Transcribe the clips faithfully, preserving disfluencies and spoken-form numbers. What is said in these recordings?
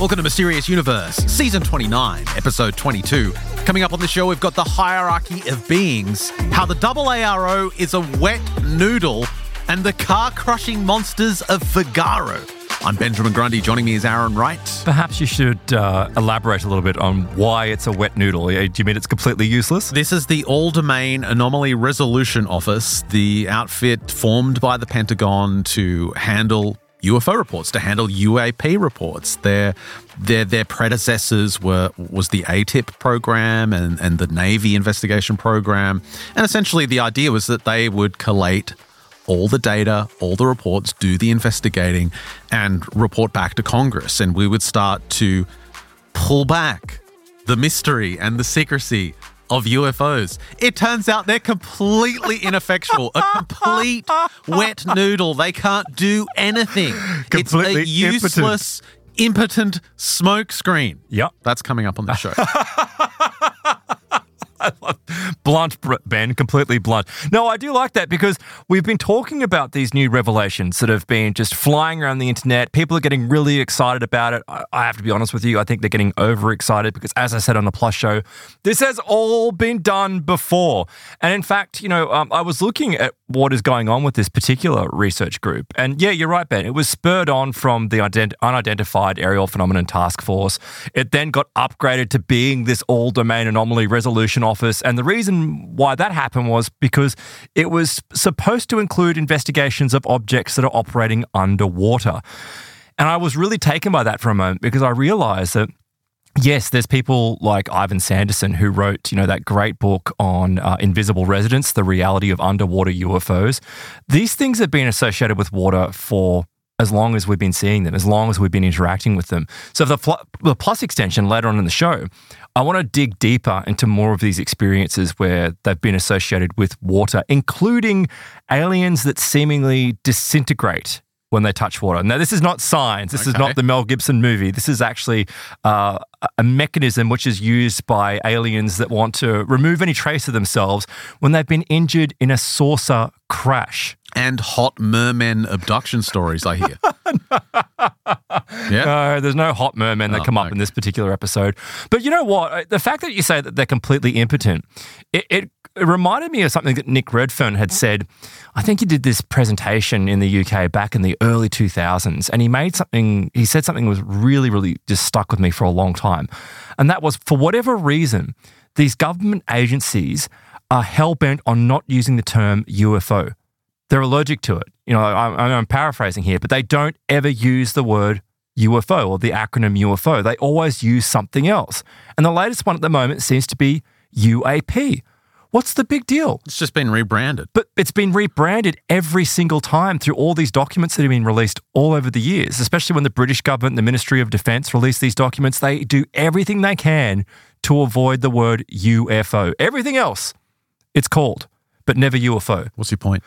Welcome to Mysterious Universe, Season twenty-nine, Episode twenty-two. Coming up on the show, we've got the hierarchy of beings, how the double A R O is a wet noodle, and the car-crushing monsters of Figaro. I'm Benjamin Grundy. Joining me is Aaron Wright. Perhaps you should uh, elaborate a little bit on why it's a wet noodle. Do you mean it's completely useless? This is the All-Domain Anomaly Resolution Office, the outfit formed by the Pentagon to handle U F O reports, to handle U A P reports. Their their their predecessors were was the A T I P program and, and the Navy investigation program. And essentially the idea was that they would collate all the data, all the reports, do the investigating, and report back to Congress. And we would start to pull back the mystery and the secrecy of U F Os. It turns out they're completely ineffectual. A complete wet noodle. They can't do anything. Completely it's a useless, impotent, impotent smoke screen. Yep. That's coming up on the show. Blunt, Ben, completely blunt. No, I do like that because we've been talking about these new revelations that have been just flying around the internet. People are getting really excited about it. I, I have to be honest with you. I think they're getting overexcited because, as I said on the Plus show, this has all been done before. And in fact, you know, um, I was looking at what is going on with this particular research group. And yeah, you're right, Ben. It was spurred on from the ident- Unidentified Aerial Phenomenon Task Force. It then got upgraded to being this all-domain anomaly resolution office. And the reason why that happened was because it was supposed to include investigations of objects that are operating underwater. And I was really taken by that for a moment because I realized that yes, there's people like Ivan Sanderson who wrote, you know, that great book on uh, invisible residents, the reality of underwater U F Os. These things have been associated with water for as long as we've been seeing them, as long as we've been interacting with them. So for the, pl- the Plus extension later on in the show, I want to dig deeper into more of these experiences where they've been associated with water, including aliens that seemingly disintegrate when they touch water. Now, this is not science. This okay. is not the Mel Gibson movie. This is actually uh, a mechanism which is used by aliens that want to remove any trace of themselves when they've been injured in a saucer crash. And hot mermen abduction stories, I hear. yeah. No, there's no hot mermen that oh, come up okay. in this particular episode. But you know what? The fact that you say that they're completely impotent, it, it, it reminded me of something that Nick Redfern had said. I think he did this presentation in the U K back in the early two thousands, and he made something, he said something that was really, really just stuck with me for a long time. And that was, for whatever reason, these government agencies are hell-bent on not using the term U F O. They're allergic to it. You know, I'm, I'm paraphrasing here, but they don't ever use the word U F O or the acronym U F O. They always use something else. And the latest one at the moment seems to be U A P. What's the big deal? It's just been rebranded. But it's been rebranded every single time through all these documents that have been released all over the years, especially when the British government and the Ministry of Defence release these documents. They do everything they can to avoid the word U F O. Everything else, it's called, but never U F O. What's your point?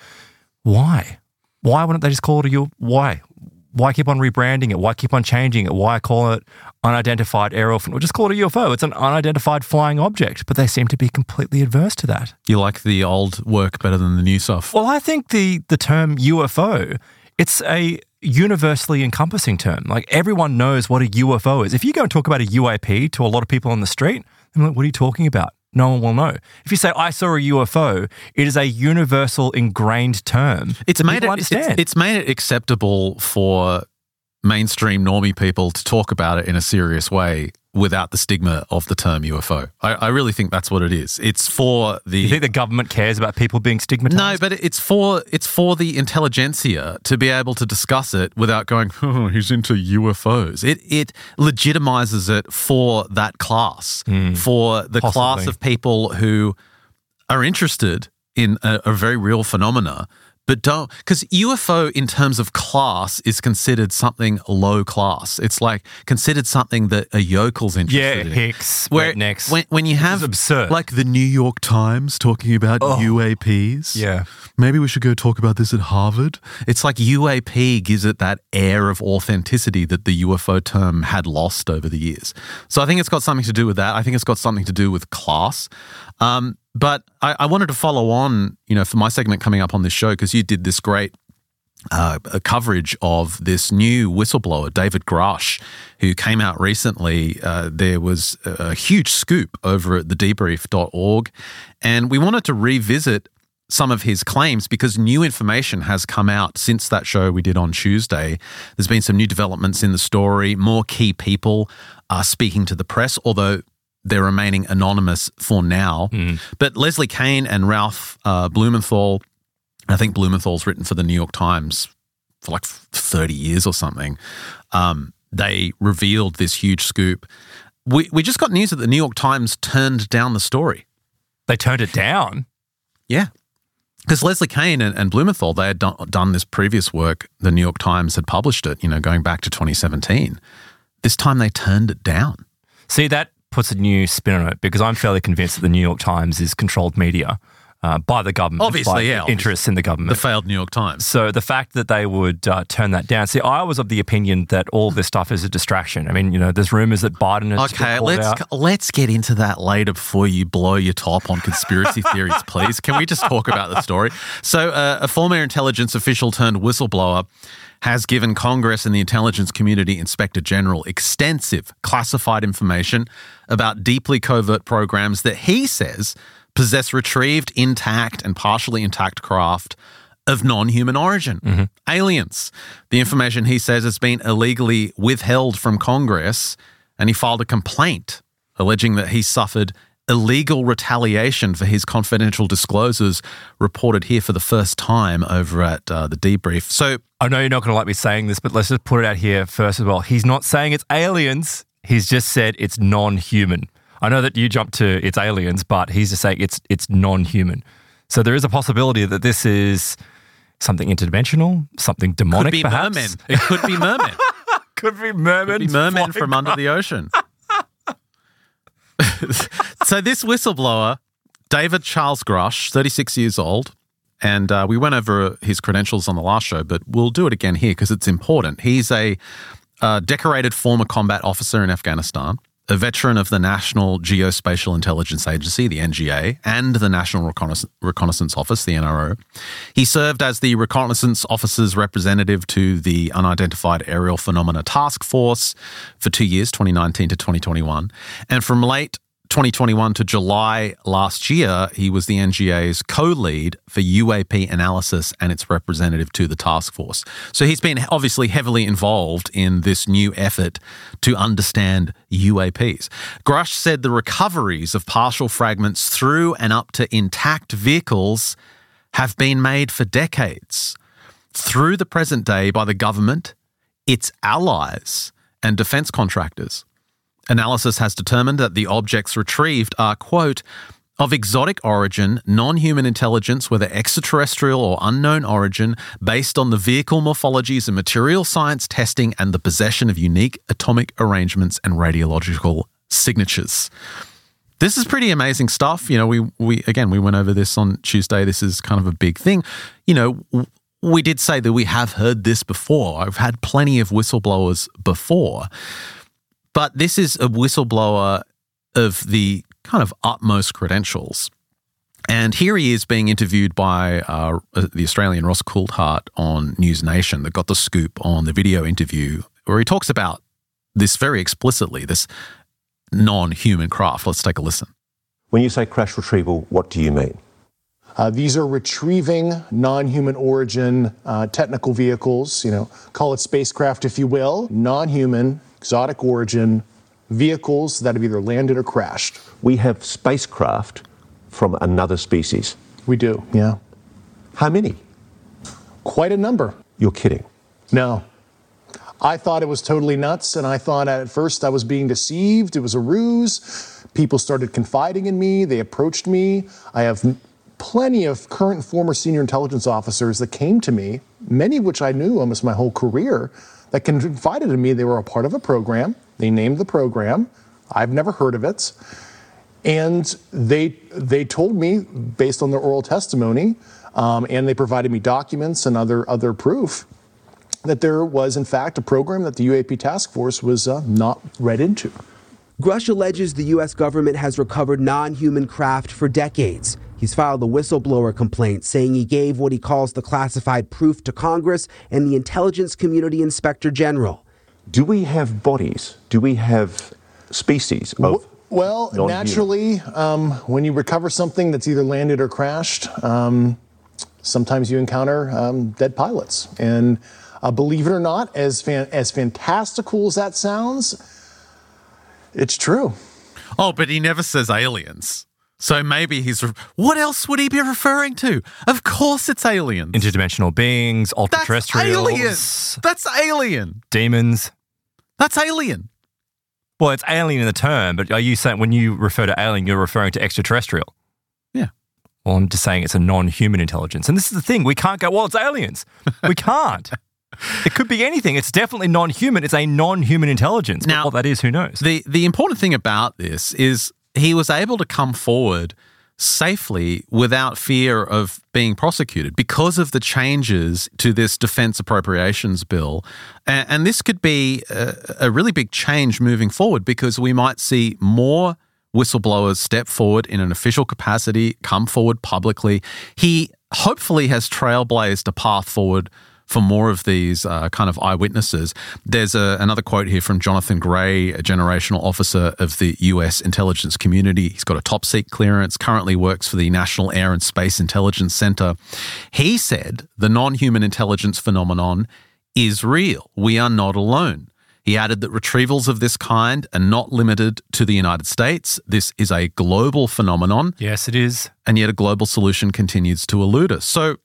Why? Why wouldn't they just call it a U F O? Why? Why keep on rebranding it? Why keep on changing it? Why call it unidentified aerial? Or just call it a U F O. It's an unidentified flying object, but they seem to be completely adverse to that. You like the old work better than the new stuff? Well, I think the, the term U F O, it's a universally encompassing term. Like everyone knows what a U F O is. If you go and talk about a U A P to a lot of people on the street, they're like, what are you talking about? No one will know. If you say, I saw a U F O, it is a universal ingrained term. It's made people it, understand. It's, it's made it acceptable for mainstream normie people to talk about it in a serious way without the stigma of the term U F O. I, I really think that's what it is. It's for the... You think the government cares about people being stigmatized? No, but it's for it's for the intelligentsia to be able to discuss it without going, oh, he's into U F Os. It it legitimizes it for that class, mm, for the possibly. class of people who are interested in a, a very real phenomena, but don't, because U F O in terms of class is considered something low class. It's like considered something that a yokel's interested yeah, in. Yeah, hicks, Where rednecks. When, when you have absurd. like the New York Times talking about oh. U A Ps. Yeah. Maybe we should go talk about this at Harvard. It's like U A P gives it that air of authenticity that the U F O term had lost over the years. So I think it's got something to do with that. I think it's got something to do with class. Um, But I, I wanted to follow on, you know, for my segment coming up on this show, because you did this great uh, a coverage of this new whistleblower, David Grush, who came out recently. Uh, there was a huge scoop over at the debrief dot org, and we wanted to revisit some of his claims because new information has come out since that show we did on Tuesday. There's been some new developments in the story. More key people are speaking to the press, although they're remaining anonymous for now. Mm. But Leslie Kean and Ralph uh, Blumenthal, I think Blumenthal's written for the New York Times for like thirty years or something. Um, they revealed this huge scoop. We we just got news that the New York Times turned down the story. They turned it down? Yeah. Because Leslie Kean and, and Blumenthal, they had done, done this previous work. The New York Times had published it, you know, going back to twenty seventeen. This time they turned it down. See, that puts a new spin on it because I'm fairly convinced that the New York Times is controlled media uh, by the government. Obviously, by yeah. Interests obviously. in the government. The failed New York Times. So the fact that they would uh, turn that down. See, I was of the opinion that all this stuff is a distraction. I mean, you know, there's rumors that Biden has Okay, let's out. let's get into that later before you blow your top on conspiracy theories, please. Can we just talk about the story? So uh, a former intelligence official turned whistleblower has given Congress and the intelligence community inspector general extensive classified information about deeply covert programs that he says possess retrieved, intact and partially intact craft of non-human origin, mm-hmm. aliens. The information, he says, has been illegally withheld from Congress, and he filed a complaint alleging that he suffered illegal retaliation for his confidential disclosures, reported here for the first time over at uh, the debrief. So I know you're not going to like me saying this, but let's just put it out here first as well. He's not saying it's aliens. He's just said it's non-human. I know that you jumped to it's aliens, but he's just saying it's it's non-human. So there is a possibility that this is something interdimensional, something demonic, could be perhaps. mermen. It could be mermen. could be mermen. Could be mermen from under the ocean. So this whistleblower, David Charles Grush, thirty-six years old, and uh, we went over his credentials on the last show, but we'll do it again here because it's important. He's a uh, decorated former combat officer in Afghanistan, a veteran of the National Geospatial Intelligence Agency, the N G A, and the National Reconnaissance, Reconnaissance Office, the N R O. He served as the Reconnaissance Officer's representative to the Unidentified Aerial Phenomena Task Force for two years, twenty nineteen to twenty twenty-one. And from late twenty twenty-one to July last year, he was the N G A's co-lead for U A P analysis and its representative to the task force. So he's been obviously heavily involved in this new effort to understand U A Ps. Grush said the recoveries of partial fragments through and up to intact vehicles have been made for decades through the present day by the government, its allies, and defense contractors. Analysis has determined that the objects retrieved are, quote, of exotic origin, non-human intelligence, whether extraterrestrial or unknown origin, based on the vehicle morphologies and material science testing and the possession of unique atomic arrangements and radiological signatures. This is pretty amazing stuff. You know, we, we again, we went over this on Tuesday. This is kind of a big thing. You know, we did say that we have heard this before. I've had plenty of whistleblowers before. But this is a whistleblower of the kind of utmost credentials. And here he is being interviewed by uh, the Australian Ross Coulthart on News Nation that got the scoop on the video interview where he talks about this very explicitly, this non-human craft. Let's take a listen. When you say crash retrieval, what do you mean? Uh, these are retrieving non-human origin uh, technical vehicles, you know, call it spacecraft if you will, non-human, exotic origin vehicles that have either landed or crashed. We have spacecraft from another species. We do, yeah. How many? Quite a number. You're kidding. No. I thought it was totally nuts, and I thought at first I was being deceived. It was a ruse. People started confiding in me. They approached me. I have plenty of current and former senior intelligence officers that came to me, many of which I knew almost my whole career, that confided in me they were a part of a program. They named the program. I've never heard of it. And they they told me, based on their oral testimony, um, and they provided me documents and other, other proof, that there was, in fact, a program that the U A P task force was uh, not read into. Grush alleges the U S government has recovered non-human craft for decades. He He's filed a whistleblower complaint saying he gave what he calls the classified proof to Congress and the Intelligence Community Inspector General. Do we have bodies? Do we have species of Well, non-human? naturally, um, when you recover something that's either landed or crashed, um, sometimes you encounter um, dead pilots. And uh, believe it or not, as fan- as fantastical as that sounds, it's true. Oh, but he never says aliens. So maybe he's... Re- what else would he be referring to? Of course it's aliens. Interdimensional beings, That's ultra-terrestrials. alien. That's alien. Demons. That's alien. Well, it's alien in the term, but are you saying when you refer to alien, you're referring to extraterrestrial? Yeah. Well, I'm just saying it's a non-human intelligence. And this is the thing. We can't go, well, it's aliens. We can't. It could be anything. It's definitely non-human. It's a non-human intelligence. Now, but what that is, who knows? The the important thing about this is he was able to come forward safely without fear of being prosecuted because of the changes to this defense appropriations bill. And, and this could be a, a really big change moving forward because we might see more whistleblowers step forward in an official capacity, come forward publicly. He hopefully has trailblazed a path forward for more of these uh, kind of eyewitnesses. There's a, another quote here from Jonathan Gray, a generational officer of the U S intelligence community. He's got a top secret clearance, currently works for the National Air and Space Intelligence Center. He said the non-human intelligence phenomenon is real. We are not alone. He added that retrievals of this kind are not limited to the United States. This is a global phenomenon. Yes, it is. And yet a global solution continues to elude us. So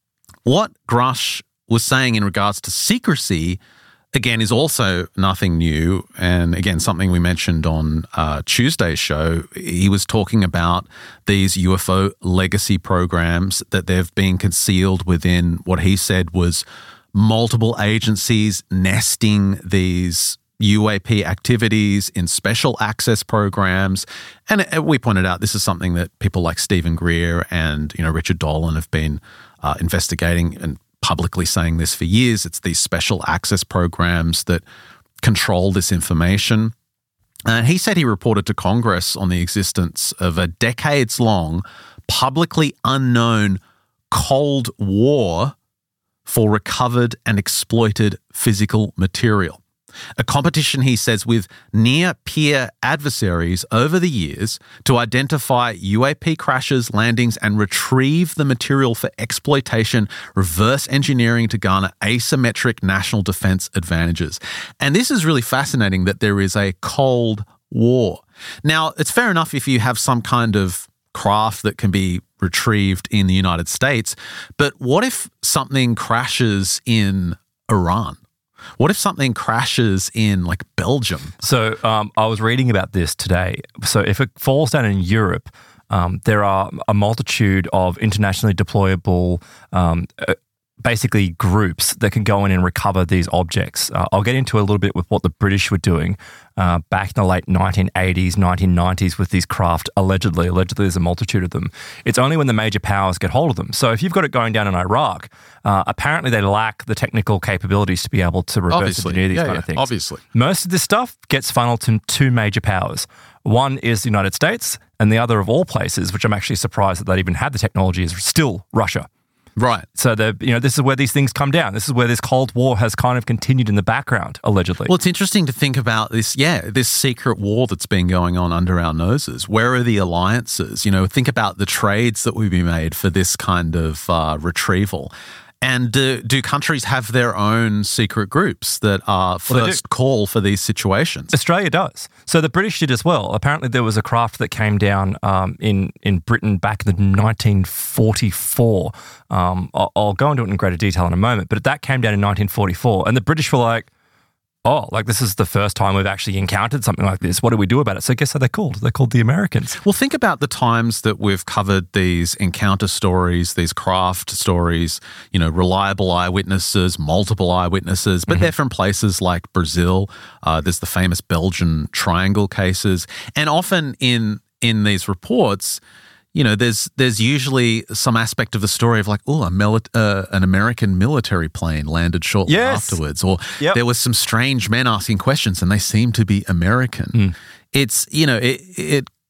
what Grush was saying in regards to secrecy, again, is also nothing new. And again, something we mentioned on uh, Tuesday's show. He was talking about these U F O legacy programs that they've been concealed within what he said was multiple agencies nesting these U A P activities in special access programs. And we pointed out this is something that people like Stephen Greer and, you know, Richard Dolan have been uh, investigating and publicly saying this for years. It's these special access programs that control this information. And he said he reported to Congress on the existence of a decades-long, publicly unknown Cold War for recovered and exploited physical material. A competition, he says, with near-peer adversaries over the years to identify U A P crashes, landings, and retrieve the material for exploitation, reverse engineering to garner asymmetric national defense advantages. And this is really fascinating that there is a Cold War. Now, it's fair enough if you have some kind of craft that can be retrieved in the United States, but what if something crashes in Iran? What if something crashes in like Belgium? So um, I was reading about this today. So if it falls down in Europe, um, there are a multitude of internationally deployable um, uh, basically groups that can go in and recover these objects. Uh, I'll get into a little bit with what the British were doing uh, back in the late nineteen eighties, nineteen nineties with these craft, allegedly. Allegedly, there's a multitude of them. It's only when the major powers get hold of them. So if you've got it going down in Iraq, uh, apparently they lack the technical capabilities to be able to reverse Obviously. engineer these Yeah, kind yeah, of things. obviously. Most of this stuff gets funneled to two major powers. One is the United States, and the other of all places, which I'm actually surprised that they even had the technology, is still Russia. Right. So the you know this is where these things come down. This is where this Cold War has kind of continued in the background, allegedly. Well, it's interesting to think about this, yeah, this secret war that's been going on under our noses. Where are the alliances? You know, think about the trades that would be made for this kind of uh, retrieval. And do, do countries have their own secret groups that are Well, they first do. call for these situations? Australia does. So the British did as well. Apparently there was a craft that came down um, in, in Britain back in nineteen forty-four. Um, I'll, I'll go into it in greater detail in a moment, but that came down in nineteen forty-four. And the British were like, oh, like this is the first time we've actually encountered something like this. What do we do about it? So guess how they're called? They're called the Americans. Well, think about the times that we've covered these encounter stories, these craft stories, you know, reliable eyewitnesses, multiple eyewitnesses, but mm-hmm. they're from places like Brazil. Uh, there's the famous Belgian Triangle cases. And often in in these reports, you know, there's there's usually some aspect of the story of like, oh, a mili- uh, an American military plane landed shortly Yes. afterwards, or Yep. there was some strange men asking questions and they seem to be American. Mm. It's, you know, it it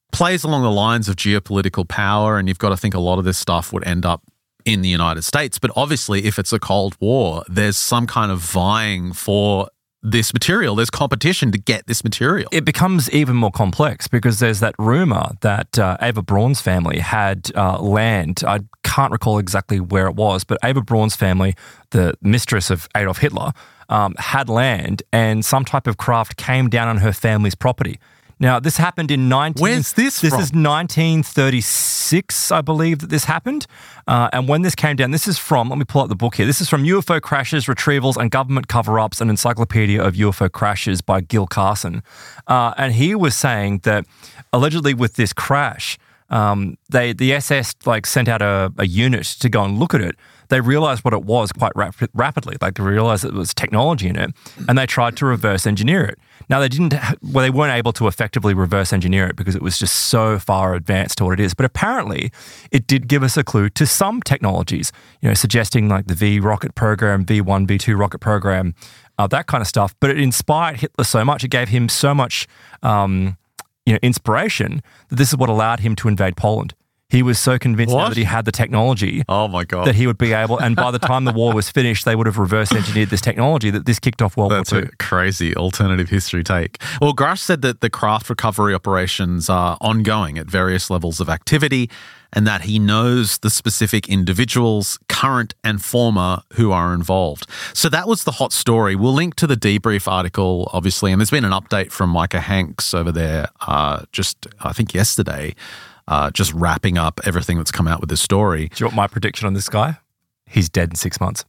plays along the lines of geopolitical power, and you've got to think a lot of this stuff would end up in the United States. But obviously, if it's a Cold War, there's some kind of vying for this material. There's competition to get this material. It becomes even more complex because there's that rumor that uh, Eva Braun's family had uh, land. I can't recall exactly where it was, but Eva Braun's family, the mistress of Adolf Hitler, um, had land, and some type of craft came down on her family's property. Now, this happened in nineteen... Where's this This from? is nineteen thirty-six, I believe, that this happened. Uh, and when this came down, this is from, let me pull up the book here. This is from U F O Crashes, Retrievals and Government Cover-Ups, an encyclopedia of U F O crashes by Gil Carson. Uh, and he was saying that allegedly with this crash, um, they the S S like sent out a, a unit to go and look at it. They realized what it was quite rap- rapidly. Like they realized that there was technology in it, and they tried to reverse engineer it. Now they didn't. Well, they weren't able to effectively reverse engineer it because it was just so far advanced to what it is. But apparently, it did give us a clue to some technologies. You know, suggesting like the V rocket program, V one, V two rocket program, uh, that kind of stuff. But it inspired Hitler so much. It gave him so much, um, you know, inspiration that this is what allowed him to invade Poland. He was so convinced now What? that he had the technology Oh, my God. that he would be able, and by the time the war was finished, they would have reverse engineered this technology that this kicked off World That's War a Two. crazy alternative history take. Well, Grush said that the craft recovery operations are ongoing at various levels of activity and that he knows the specific individuals, current and former, who are involved. So that was the hot story. We'll link to the debrief article, obviously, and there's been an update from Micah Hanks over there uh, just, I think, yesterday, uh, just wrapping up everything that's come out with this story. Do you want my prediction on this guy? He's dead in six months.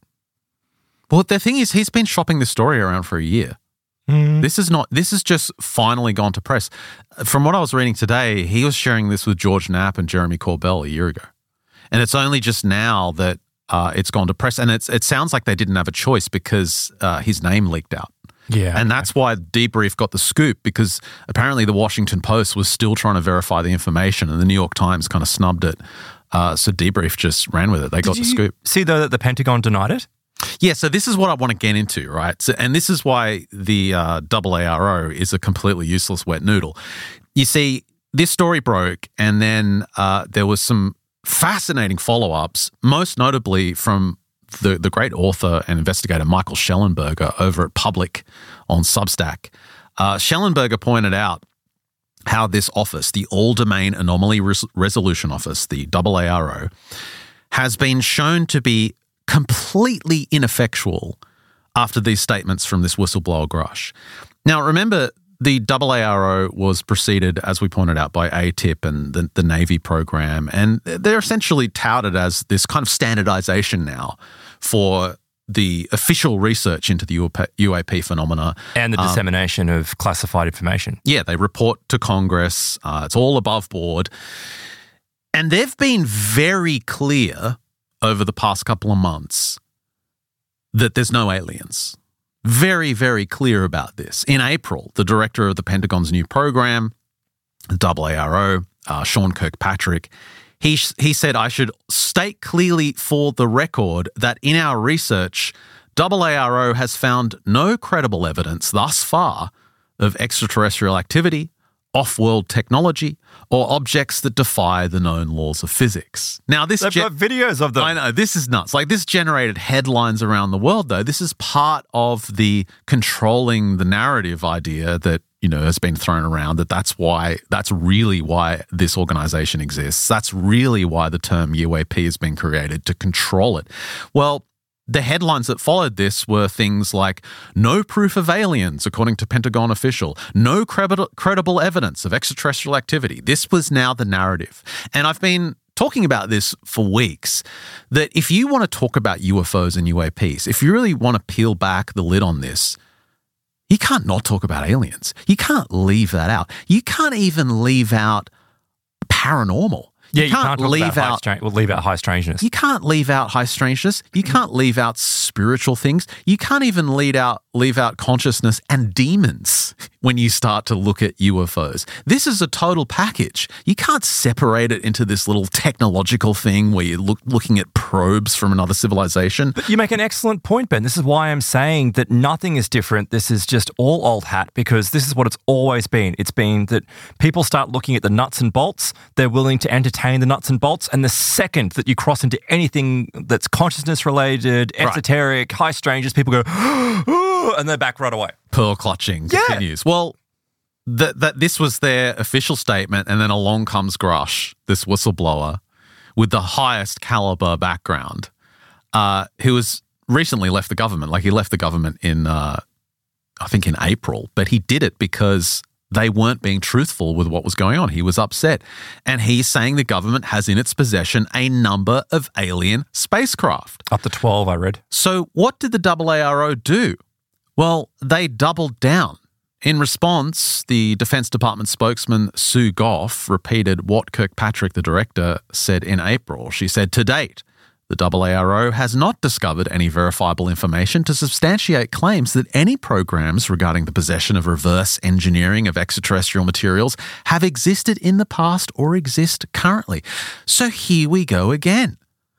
Well, the thing is, he's been shopping this story around for a year. Mm. This is not, this has just finally gone to press. From what I was reading today, he was sharing this with George Knapp and Jeremy Corbell a year ago. And it's only just now that uh, it's gone to press. And it's it sounds like they didn't have a choice because uh, his name leaked out. Yeah. And that's why Debrief got the scoop, because apparently the Washington Post was still trying to verify the information and the New York Times kind of snubbed it. Uh, so Debrief just ran with it. They got Did the you scoop. see, though, that the Pentagon denied it? Yeah, so this is what I want to get into, right? So, and this is why the uh, A A R O is a completely useless wet noodle. You see, this story broke, and then uh, there was some fascinating follow-ups, most notably from the, the great author and investigator Michael Schellenberger over at Public on Substack. Uh, Schellenberger pointed out how this office, the All-Domain Anomaly Res- Resolution Office, the A A R O, has been shown to be completely ineffectual after these statements from this whistleblower Grush. Now, remember, the A A R O was preceded, as we pointed out, by A T I P and the, the Navy program, and they're essentially touted as this kind of standardization now for the official research into the U A P phenomena. And the dissemination um, of classified information. Yeah, they report to Congress. Uh, it's all above board. And they've been very clear over the past couple of months that there's no aliens. Very, very clear about this. In April, the director of the Pentagon's new program, the A A R O, uh, Sean Kirkpatrick, he, he said, I should state clearly for the record that in our research, A A R O has found no credible evidence thus far of extraterrestrial activity, off-world technology, or objects that defy the known laws of physics. Now, this They've ge- got videos of them. I know, this is nuts. Like, this generated headlines around the world, though. This is part of the controlling the narrative idea that, you know, has been thrown around, that that's why, that's really why this organization exists. That's really why the term U A P has been created, to control it. Well, the headlines that followed this were things like, no proof of aliens, according to Pentagon official, no credible, credible evidence of extraterrestrial activity. This was now the narrative. And I've been talking about this for weeks, that if you want to talk about U F Os and U A Ps, if you really want to peel back the lid on this, you can't not talk about aliens. You can't leave that out. You can't even leave out paranormal. Yeah, you, you can't, can't, talk leave about high out stra- well, leave out high strangeness. you can't leave out high strangeness. You can't leave out spiritual things. You can't even lead out leave out consciousness and demons when you start to look at U F Os. This is a total package. You can't separate it into this little technological thing where you're look, looking at probes from another civilization. But you make an excellent point, Ben. This is why I'm saying that nothing is different. This is just all old hat, because this is what it's always been. It's been that people start looking at the nuts and bolts, they're willing to entertain the nuts and bolts, and the second that you cross into anything that's consciousness related, esoteric, right. high strangeness, people go, and they're back right away. Pearl clutching yeah. continues. Well, that that this was their official statement, and then along comes Grush, this whistleblower with the highest caliber background, uh, who has recently left the government. Like he left the government in, uh, I think in April, but he did it because they weren't being truthful with what was going on. He was upset. And he's saying the government has in its possession a number of alien spacecraft. Up to twelve, I read. So what did the A A R O do? Well, they doubled down. In response, the Defense Department spokesman Sue Goff repeated what Kirkpatrick, the director, said in April. She said, to date, the A A R O has not discovered any verifiable information to substantiate claims that any programs regarding the possession of reverse engineering of extraterrestrial materials have existed in the past or exist currently. So here we go again.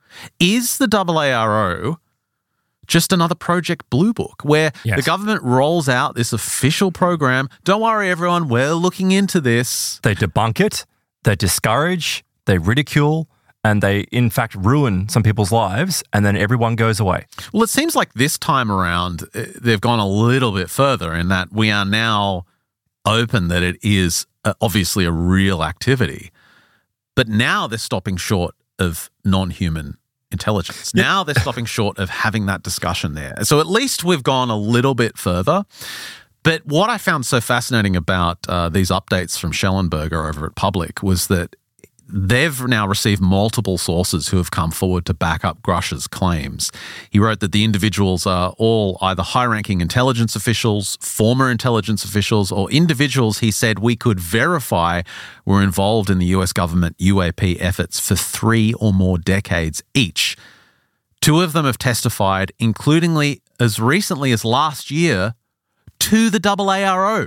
Is the A A R O just another Project Blue Book where yes. the government rolls out this official program? Don't worry, everyone, we're looking into this. They debunk it, they discourage, they ridicule, and they, in fact, ruin some people's lives, and then everyone goes away. Well, it seems like this time around, they've gone a little bit further in that we are now open that it is obviously a real activity. But now they're stopping short of non-human intelligence. Now they're stopping short of having that discussion there. So at least we've gone a little bit further. But what I found so fascinating about uh, these updates from Schellenberger over at Public was that they've now received multiple sources who have come forward to back up Grush's claims. He wrote that the individuals are all either high-ranking intelligence officials, former intelligence officials, or individuals he said we could verify were involved in the U S government U A P efforts for three or more decades each. Two of them have testified, including as recently as last year, to the A A R O.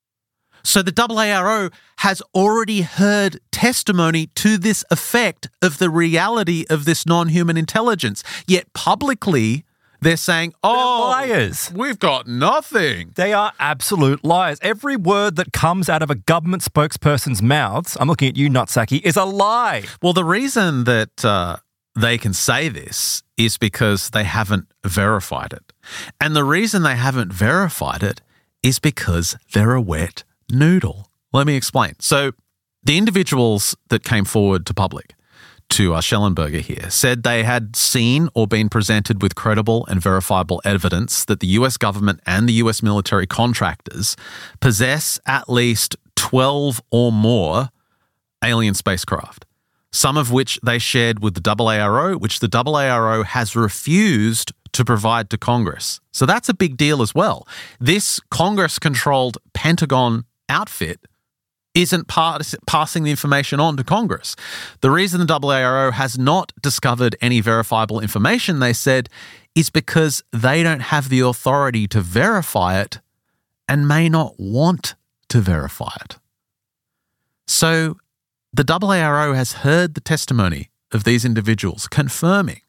So the A A R O has already heard testimony to this effect of the reality of this non-human intelligence. Yet publicly, they're saying, oh, they're liars. We've got nothing. They are absolute liars. Every word that comes out of a government spokesperson's mouths, I'm looking at you, Nutsaki, is a lie. Well, the reason that uh, they can say this is because they haven't verified it. And the reason they haven't verified it is because they're a wet noodle. Let me explain. So the individuals that came forward to Public, to uh, Schellenberger here, said they had seen or been presented with credible and verifiable evidence that the U S government and the U S military contractors possess at least twelve or more alien spacecraft, some of which they shared with the A A R O, which the A A R O has refused to provide to Congress. So that's a big deal as well. This Congress-controlled Pentagon outfit isn't pass- passing the information on to Congress. The reason the A A R O has not discovered any verifiable information, they said, is because they don't have the authority to verify it and may not want to verify it. So the A A R O has heard the testimony of these individuals confirming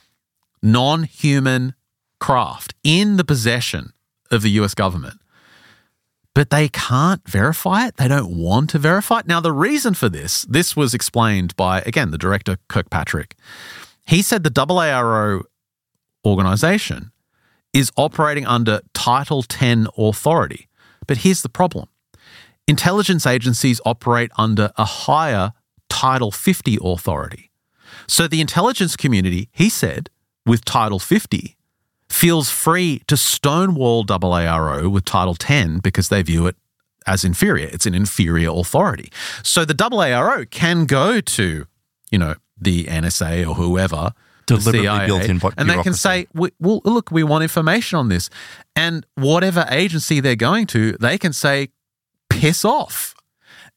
non-human craft in the possession of the U S government. But they can't verify it. They don't want to verify it. Now, the reason for this, this was explained by, again, the director, Kirkpatrick. He said the A A R O organisation is operating under Title ten authority. But here's the problem. Intelligence agencies operate under a higher Title fifty authority. So the intelligence community, he said, with Title fifty, feels free to stonewall A A R O with Title ten because they view it as inferior. It's an inferior authority. So the A A R O can go to, you know, the N S A or whoever, deliberately the C I A, built in and they can say, well, look, we want information on this. And whatever agency they're going to, they can say, piss off.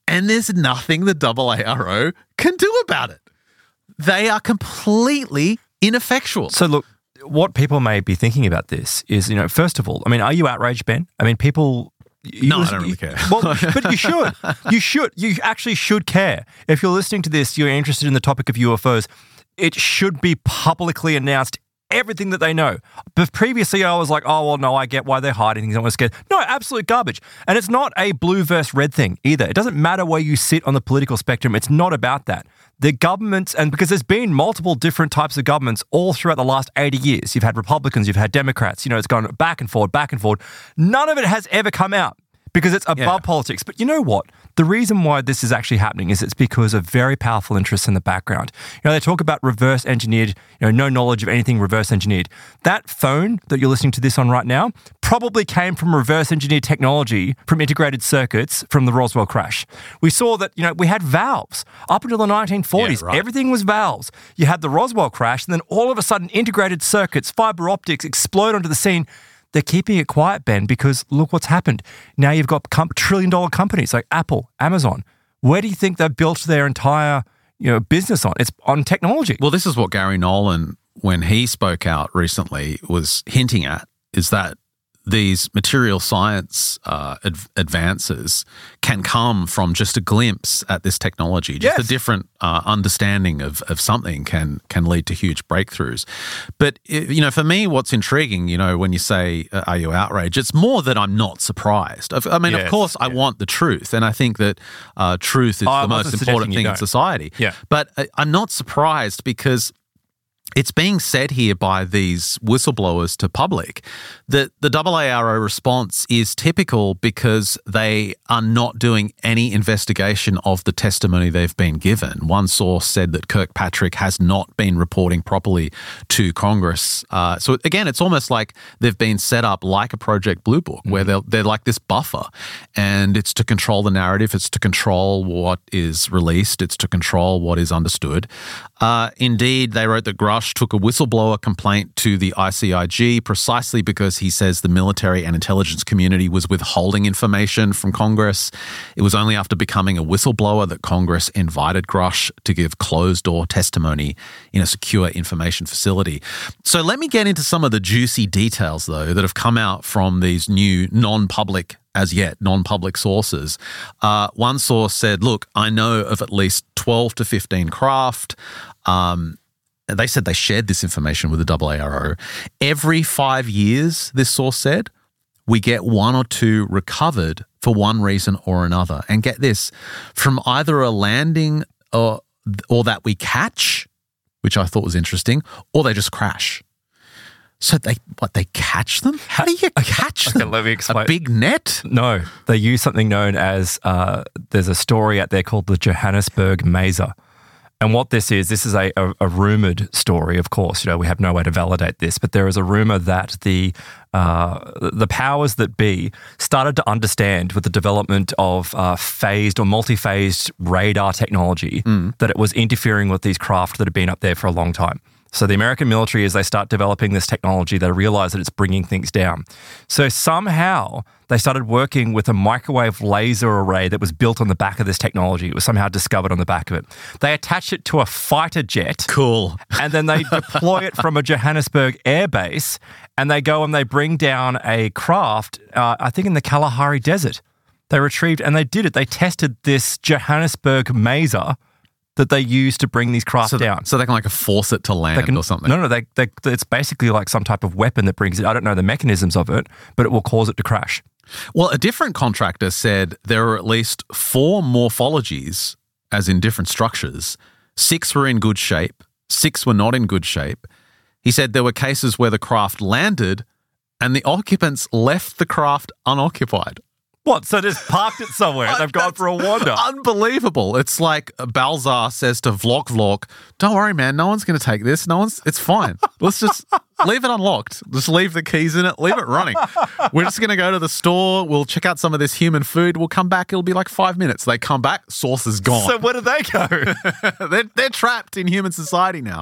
and there's nothing the A A R O can do about it. They are completely ineffectual. So look, what people may be thinking about this is, you know, first of all, I mean, are you outraged, Ben? I mean, people... You no, listen, I don't really care. Well, but you should. You should. You actually should care. If you're listening to this, you're interested in the topic of U F Os, it should be publicly announced everything that they know. But previously I was like, oh, well, no, I get why they're hiding things. I'm not scared. No, absolute garbage. And it's not a blue versus red thing either. It doesn't matter where you sit on the political spectrum. It's not about that. The governments, and because there's been multiple different types of governments all throughout the last eighty years. You've had Republicans, you've had Democrats, you know, it's gone back and forward, back and forward. None of it has ever come out because it's above yeah. politics. But you know what? The reason why this is actually happening is it's because of very powerful interests in the background. You know, they talk about reverse engineered, you know, no knowledge of anything reverse engineered. That phone that you're listening to this on right now probably came from reverse engineered technology from integrated circuits from the Roswell crash. We saw that, you know, we had valves. Up until the nineteen forties, yeah, right. everything was valves. You had the Roswell crash, and then all of a sudden integrated circuits, fiber optics explode onto the scene. They're keeping it quiet, Ben, because look what's happened. Now you've got com- trillion-dollar companies like Apple, Amazon. Where do you think they've built their entire, you know, business on? It's on technology. Well, this is what Gary Nolan, when he spoke out recently, was hinting at, is that these material science uh, adv- advances can come from just a glimpse at this technology. Just Yes. a different uh, understanding of, of something can can lead to huge breakthroughs. But, it, you know, for me, what's intriguing, you know, when you say, uh, are you outraged? It's more that I'm not surprised. I, I mean, Yes. of course, I want the truth. And I think that uh, truth is I the most wasn't important suggesting you thing in don't. society. Yeah. But I, I'm not surprised because it's being said here by these whistleblowers to public that the A A R O response is typical because they are not doing any investigation of the testimony they've been given. One source said that Kirkpatrick has not been reporting properly to Congress. Uh, so again, it's almost like they've been set up like a Project Blue Book, mm-hmm. where they're, they're like this buffer, and it's to control the narrative, it's to control what is released, it's to control what is understood. Uh, indeed, they wrote that Grush took a whistleblower complaint to the I C I G precisely because he says the military and intelligence community was withholding information from Congress. It was only after becoming a whistleblower that Congress invited Grush to give closed-door testimony in a secure information facility. So let me get into some of the juicy details, though, that have come out from these new non-public as yet, non-public sources. Uh, one source said, look, I know of at least twelve to fifteen craft. Um, they said they shared this information with the A A R O. Every five years, this source said, we get one or two recovered for one reason or another. And get this, from either a landing or, or that we catch, which I thought was interesting, or they just crash. So they what they catch them? How do you catch Okay, them? let me explain. A big net? No, they use something known as, uh, there's a story out there called the Johannesburg Maser. And what this is, this is a, a, a rumored story, of course. You know, we have no way to validate this, but there is a rumor that the uh, the powers that be started to understand with the development of uh, phased or multi-phased radar technology mm. that it was interfering with these craft that had been up there for a long time. So the American military, as they start developing this technology, they realize that it's bringing things down. So somehow they started working with a microwave laser array that was built on the back of this technology. It was somehow discovered on the back of it. They attach it to a fighter jet. Cool. And then they deploy it from a Johannesburg airbase, and they go and they bring down a craft, uh, I think in the Kalahari Desert. They retrieved, and they did it. They tested this Johannesburg Maser that they use to bring these craft so down. So they can like force it to land can, or something? No, no, they, they, it's basically like some type of weapon that brings it. I don't know the mechanisms of it, but it will cause it to crash. Well, a different contractor said there are at least four morphologies, as in different structures. Six were in good shape, six were not in good shape. He said there were cases where the craft landed and the occupants left the craft unoccupied. What? So just parked it somewhere and they've gone for a wander. Unbelievable. It's like Balzar says to Vlok Vlok, don't worry, man, no one's going to take this. No one's, it's fine. Let's just Leave it unlocked. Just leave the keys in it. Leave it running. We're just going to go to the store. We'll check out some of this human food. We'll come back. It'll be like five minutes. They come back. Source is gone. So where do they go? they're, they're trapped in human society now.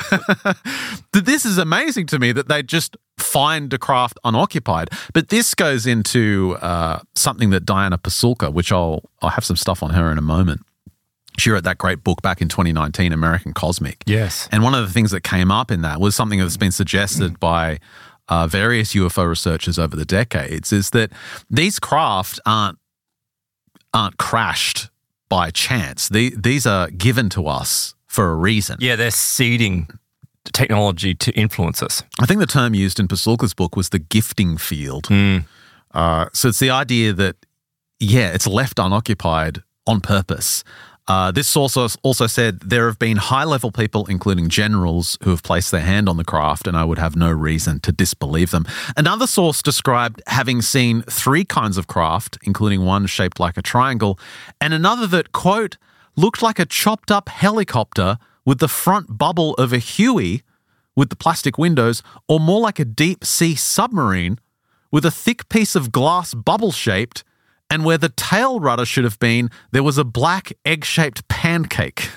This is amazing to me that they just find a craft unoccupied. But this goes into uh, something that Diana Pasulka, which I'll I'll have some stuff on her in a moment. She wrote that great book back in twenty nineteen, American Cosmic. Yes. And one of the things that came up in that was something that's been suggested by uh, various U F O researchers over the decades, is that these craft aren't aren't crashed by chance. The, these are given to us for a reason. Yeah, they're seeding technology to influence us. I think the term used in Pasulka's book was the gifting field. Mm. Uh, so it's the idea that, yeah, it's left unoccupied on purpose. Uh, this source also said there have been high-level people, including generals, who have placed their hand on the craft, and I would have no reason to disbelieve them. Another source described having seen three kinds of craft, including one shaped like a triangle, and another that, quote, looked like a chopped-up helicopter with the front bubble of a Huey with the plastic windows, or more like a deep-sea submarine with a thick piece of glass bubble-shaped, and where the tail rudder should have been, there was a black egg-shaped pancake.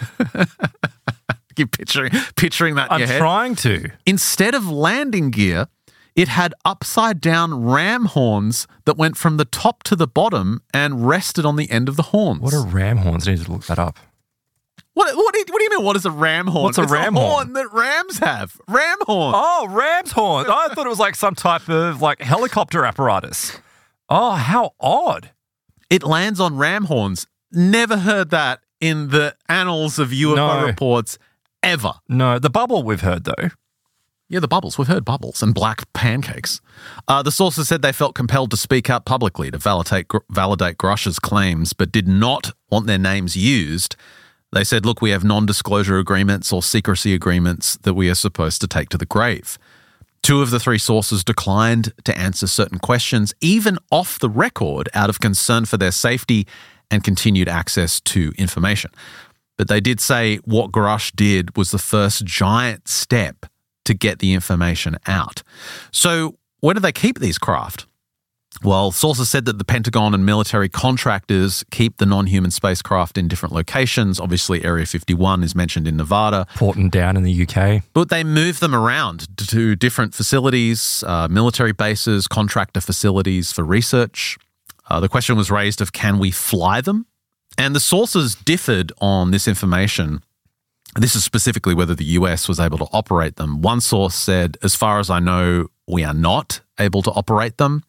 Keep picturing, picturing that in I'm your head. trying to. Instead of landing gear, it had upside-down ram horns that went from the top to the bottom and rested on the end of the horns. What are ram horns? I need to look that up. What, what, do you, what do you mean, what is a ram horn? What's a it's ram a horn? horn that rams have. Ram horn. Oh, ram's horns. I thought it was like some type of like helicopter apparatus. Oh, how odd. It lands on ram horns. Never heard that in the annals of U F O No. reports ever. No, the bubble we've heard though. Yeah, the bubbles. We've heard bubbles and black pancakes. Uh, the sources said they felt compelled to speak out publicly to validate, validate Grush's claims, but did not want their names used. They said, look, we have non-disclosure agreements or secrecy agreements that we are supposed to take to the grave. Two of the three sources declined to answer certain questions, even off the record, out of concern for their safety and continued access to information. But they did say what Grush did was the first giant step to get the information out. So where do they keep these craft? Well, sources said that the Pentagon and military contractors keep the non-human spacecraft in different locations. Obviously, Area fifty-one is mentioned in Nevada. Porton down in the U K. But they move them around to different facilities, uh, military bases, contractor facilities for research. Uh, the question was raised of, can we fly them? And the sources differed on this information. This is specifically whether the U S was able to operate them. One source said, as far as I know, we are not able to operate them.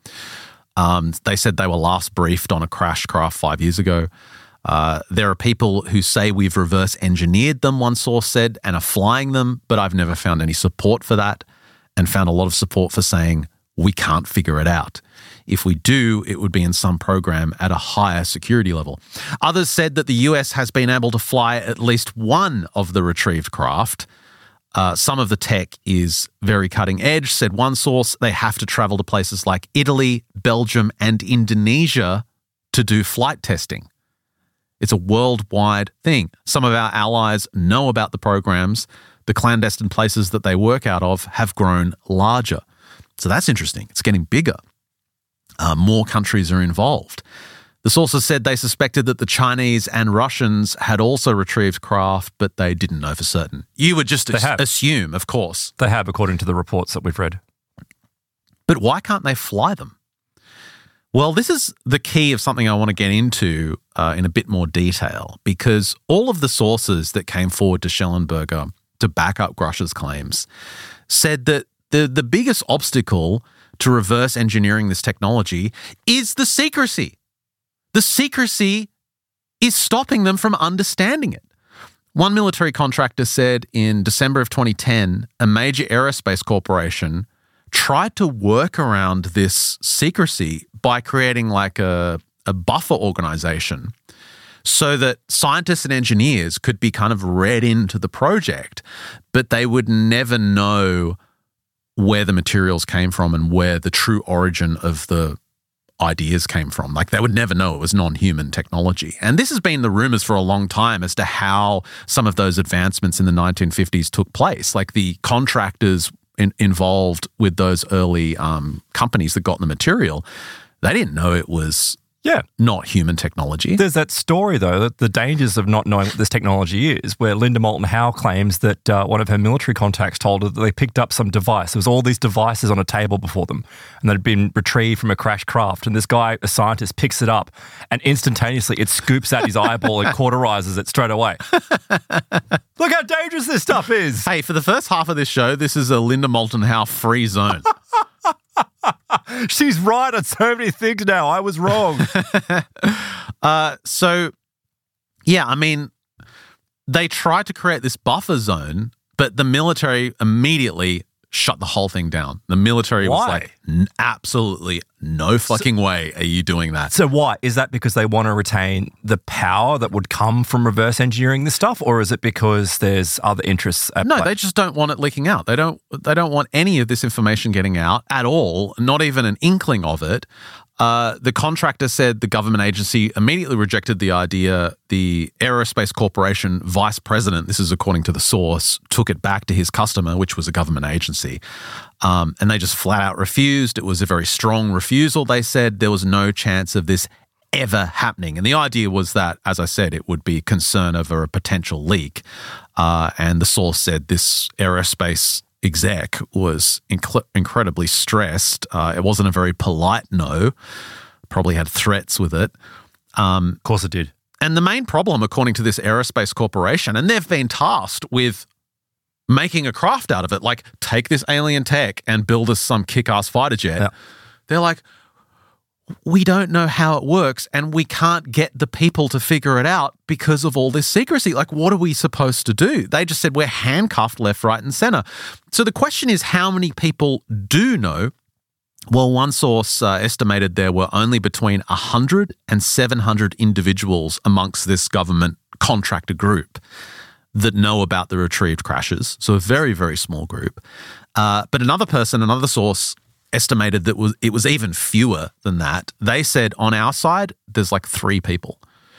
Um, they said they were last briefed on a crash craft five years ago. Uh, there are people who say we've reverse engineered them, one source said, and are flying them, but I've never found any support for that, and found a lot of support for saying we can't figure it out. If we do, it would be in some program at a higher security level. Others said that the U S has been able to fly at least one of the retrieved craft. Uh, some of the tech is very cutting edge, said one source. They have to travel to places like Italy, Belgium, and Indonesia to do flight testing. It's a worldwide thing. Some of our allies know about the programs. The clandestine places that they work out of have grown larger. So that's interesting. It's getting bigger. Uh, more countries are involved. The sources said they suspected that the Chinese and Russians had also retrieved craft, but they didn't know for certain. You would just as- assume, of course. They have, according to the reports that we've read. But why can't they fly them? Well, this is the key of something I want to get into uh, in a bit more detail, because all of the sources that came forward to Schellenberger to back up Grush's claims said that the, the biggest obstacle to reverse engineering this technology is the secrecy. The secrecy is stopping them from understanding it. One military contractor said in December of twenty ten, a major aerospace corporation tried to work around this secrecy by creating like a, a buffer organization so that scientists and engineers could be kind of read into the project, but they would never know where the materials came from and where the true origin of the ideas came from. Like, they would never know it was non-human technology. And this has been the rumors for a long time as to how some of those advancements in the nineteen fifties took place. Like, the contractors in, involved with those early um, companies that got the material, they didn't know it was Yeah. not human technology. There's that story, though, that the dangers of not knowing what this technology is, where Linda Moulton Howe claims that uh, one of her military contacts told her that they picked up some device. There was all these devices on a table before them, and they'd been retrieved from a crashed craft. And this guy, a scientist, picks it up, and instantaneously it scoops out his eyeball and cauterizes it straight away. Look how dangerous this stuff is. Hey, for the first half of this show, this is a Linda Moulton Howe free zone. She's right on so many things now. I was wrong. uh, so, yeah, I mean, they tried to create this buffer zone, but the military immediately shut the whole thing down. The military Why? was like, N- absolutely no fucking so, way are you doing that. So why? Is that because they want to retain the power that would come from reverse engineering this stuff, or is it because there's other interests at No, play? they just don't want it leaking out. They don't They don't want any of this information getting out at all, not even an inkling of it. Uh, the contractor said the government agency immediately rejected the idea. The Aerospace Corporation vice president, this is according to the source, took it back to his customer, which was a government agency. Um, and they just flat out refused. It was a very strong refusal. They said there was no chance of this ever happening. And the idea was that, as I said, it would be concern over a potential leak. Uh, and the source said this aerospace exec was inc- incredibly stressed. Uh, it wasn't a very polite no, probably had threats with it. Um, of course it did. And the main problem, according to this Aerospace Corporation, and they've been tasked with making a craft out of it, like take this alien tech and build us some kick-ass fighter jet. Yeah. They're like, we don't know how it works and we can't get the people to figure it out because of all this secrecy. Like, what are we supposed to do? They just said we're handcuffed left, right, and center. So the question is, how many people do know? Well, one source uh, estimated there were only between one hundred and seven hundred individuals amongst this government contractor group that know about the retrieved crashes. So a very, very small group. Uh, but another person, another source, estimated that was it was even fewer than that. They said on our side, there's like three people.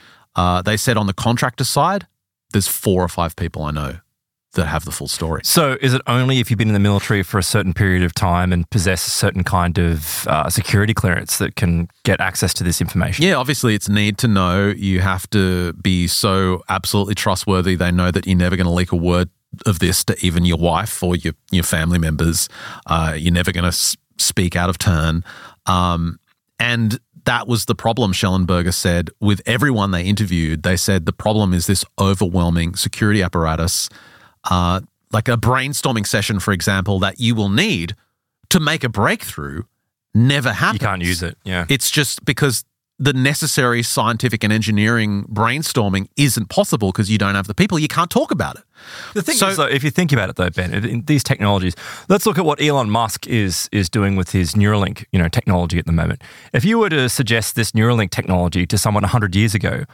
Uh, they said on the contractor side, there's four or five people I know that have the full story. So is it only if you've been in the military for a certain period of time and possess a certain kind of uh, security clearance that can get access to this information? Yeah, obviously it's need to know. You have to be so absolutely trustworthy. They know that you're never going to leak a word of this to even your wife or your, your family members. Uh, you're never going to s- speak out of turn. Um, and that was the problem, Schellenberger said. With everyone they interviewed, they said the problem is this overwhelming security apparatus. Uh, like a brainstorming session, for example, that you will need to make a breakthrough never happens. You can't use it, yeah. It's just because the necessary scientific and engineering brainstorming isn't possible because you don't have the people. You can't talk about it. The thing So- is, though, if you think about it, though, Ben, in these technologies, let's look at what Elon Musk is is doing with his Neuralink, you know, technology at the moment. If you were to suggest this Neuralink technology to someone one hundred years ago,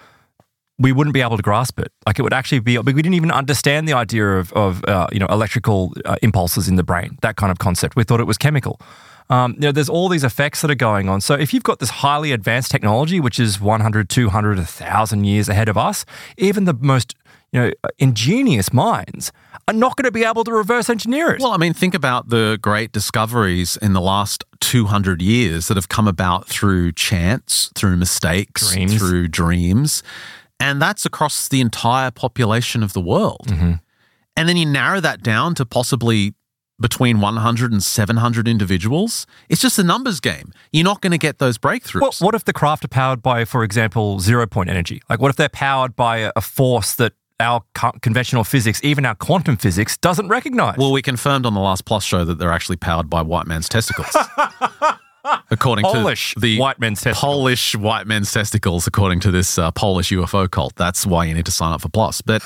we wouldn't be able to grasp it. Like, it would actually be, we didn't even understand the idea of, of uh, you know, electrical uh, impulses in the brain, that kind of concept. We thought it was chemical. Um, you know, there's all these effects that are going on. So if you've got this highly advanced technology, which is one hundred, two hundred, one thousand years ahead of us, even the most, you know, ingenious minds are not going to be able to reverse engineer it. Well, I mean, think about the great discoveries in the last two hundred years that have come about through chance, through mistakes, Dreams. through dreams. And that's across the entire population of the world. Mm-hmm. And then you narrow that down to possibly between one hundred and seven hundred individuals. It's just a numbers game. You're not going to get those breakthroughs. Well, what if the craft are powered by, for example, zero-point energy? Like, what if they're powered by a, a force that our co- conventional physics, even our quantum physics, doesn't recognize? Well, we confirmed on the last Plus show that they're actually powered by white man's testicles. According Polish to the white men's testicles. Polish white men's testicles, according to this uh, Polish U F O cult. That's why you need to sign up for Plus. But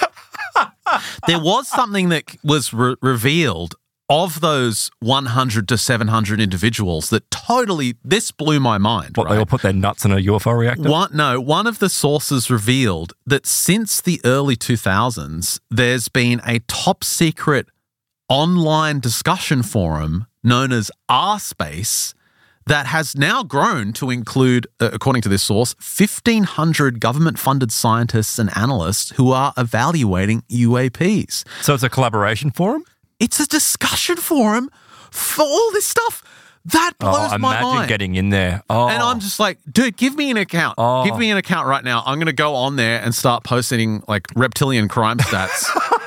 there was something that was re- revealed of those one hundred to seven hundred individuals that totally, this blew my mind. What, right? they all put their nuts in a U F O reactor? One, no, one of the sources revealed that since the early two thousands, there's been a top secret online discussion forum known as R Space that has now grown to include, uh, according to this source, fifteen hundred government-funded scientists and analysts who are evaluating U A Ps. So it's a collaboration forum? It's a discussion forum for all this stuff. That blows oh, my imagine mind. getting in there. Oh. And I'm just like, dude, give me an account. Oh. Give me an account right now. I'm going to go on there and start posting like reptilian crime stats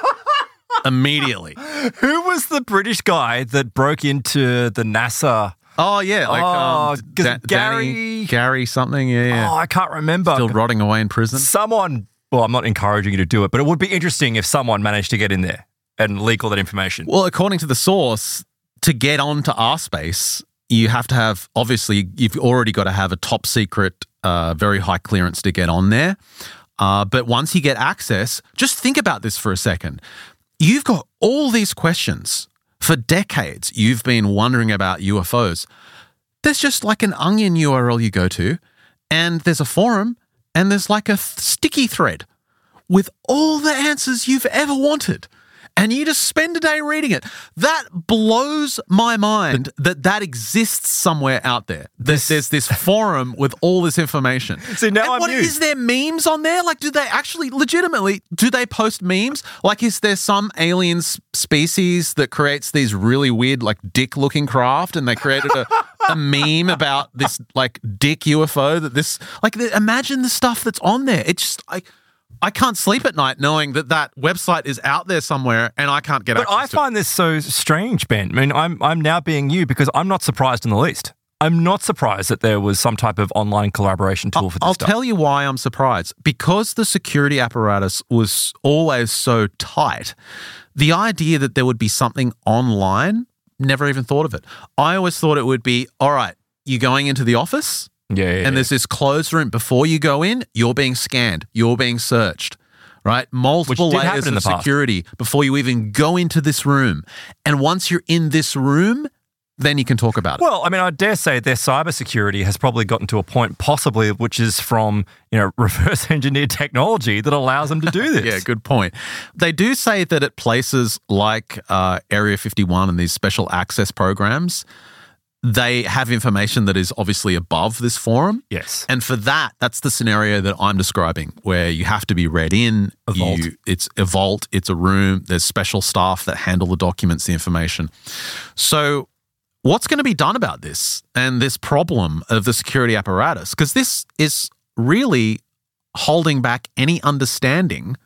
immediately. Who was the British guy that broke into the NASA? Oh, yeah. Like Oh, um, 'cause Da- Gary- Danny, Gary something. Yeah, yeah. Oh, I can't remember. Still rotting away in prison. Someone, well, I'm not encouraging you to do it, but it would be interesting if someone managed to get in there and leak all that information. Well, according to the source, to get onto RSpace, you have to have, obviously, you've already got to have a top secret, uh, very high clearance to get on there. Uh, but once you get access, just think about this for a second. You've got all these questions. For decades, you've been wondering about U F Os. There's just like an Onion U R L you go to, and there's a forum, and there's like a th- sticky thread with all the answers you've ever wanted. And you just spend a day reading it. That blows my mind that that exists somewhere out there. There's, there's this forum with all this information. See, now and I'm what, new. is there memes on there? Like, do they actually, legitimately, do they post memes? Like, is there some alien s- species that creates these really weird, like, dick-looking craft, and they created a, a meme about this, like, dick U F O that this, like, the, imagine the stuff that's on there. It's just, like, I can't sleep at night knowing that that website is out there somewhere and I can't get But access I to find this so strange, Ben. I mean, I'm I'm now being you because I'm not surprised in the least. I'm not surprised that there was some type of online collaboration tool I'll, for this I'll stuff. tell you why I'm surprised. Because the security apparatus was always so tight, the idea that there would be something online, never even thought of it. I always thought it would be, all right, you're going into the office? Yeah, yeah, yeah. And there's this closed room. Before you go in, you're being scanned. You're being searched, right? Multiple Which did happen layers in of the past. security before you even go into this room. And once you're in this room, then you can talk about it. Well, I mean, I dare say their cybersecurity has probably gotten to a point, possibly, which is from, you know, reverse engineered technology that allows them to do this. Yeah, good point. They do say that at places like uh, Area fifty-one and these special access programs, they have information that is obviously above this forum. Yes. And for that, that's the scenario that I'm describing, where you have to be read in. A vault. You, it's a vault. It's a room. There's special staff that handle the documents, the information. So what's going to be done about this and this problem of the security apparatus? Because this is really holding back any understanding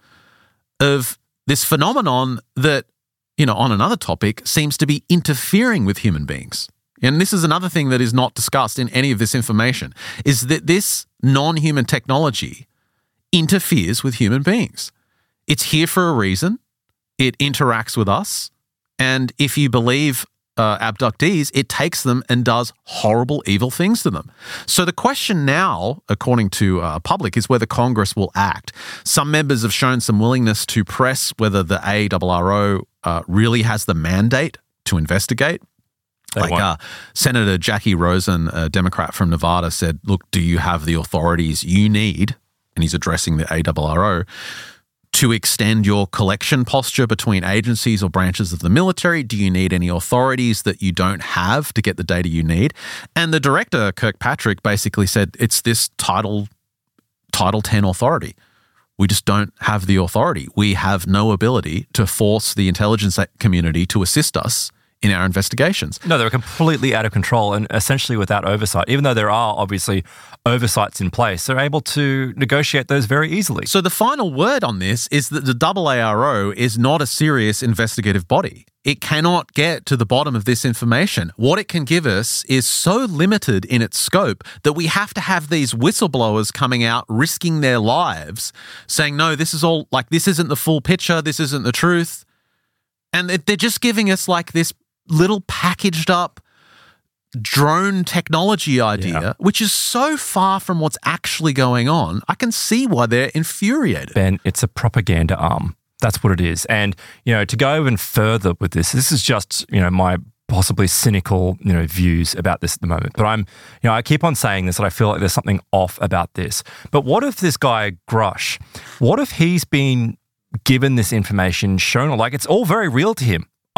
of this phenomenon that, you know, on another topic, seems to be interfering with human beings. And this is another thing that is not discussed in any of this information, is that this non-human technology interferes with human beings. It's here for a reason. It interacts with us. And if you believe uh, abductees, it takes them and does horrible, evil things to them. So the question now, according to uh, public, is whether Congress will act. Some members have shown some willingness to press whether the A R R O uh, really has the mandate to investigate. They Like won't. uh, Senator Jackie Rosen, a Democrat from Nevada, said, look, do you have the authorities you need, and he's addressing the A R R O, to extend your collection posture between agencies or branches of the military? Do you need any authorities that you don't have to get the data you need? And the director, Kirkpatrick, basically said it's this Title, Title ten authority. We just don't have the authority. We have no ability to force the intelligence community to assist us in our investigations. No, they're completely out of control and essentially without oversight. Even though there are obviously oversights in place, they're able to negotiate those very easily. So the final word on this is that the A A R O is not a serious investigative body. It cannot get to the bottom of this information. What it can give us is so limited in its scope that we have to have these whistleblowers coming out, risking their lives, saying, no, this is all, like, this isn't the full picture, this isn't the truth. And they're just giving us like this little packaged up drone technology idea, Yeah. which is so far from what's actually going on. I can see why they're infuriated. Ben, it's a propaganda arm. That's what it is. And, you know, to go even further with this, this is just, you know, my possibly cynical, you know, views about this at the moment. But I'm, you know, I keep on saying this, that I feel like there's something off about this. But what if this guy, Grush, what if he's been given this information, shown, like it's all very real to him?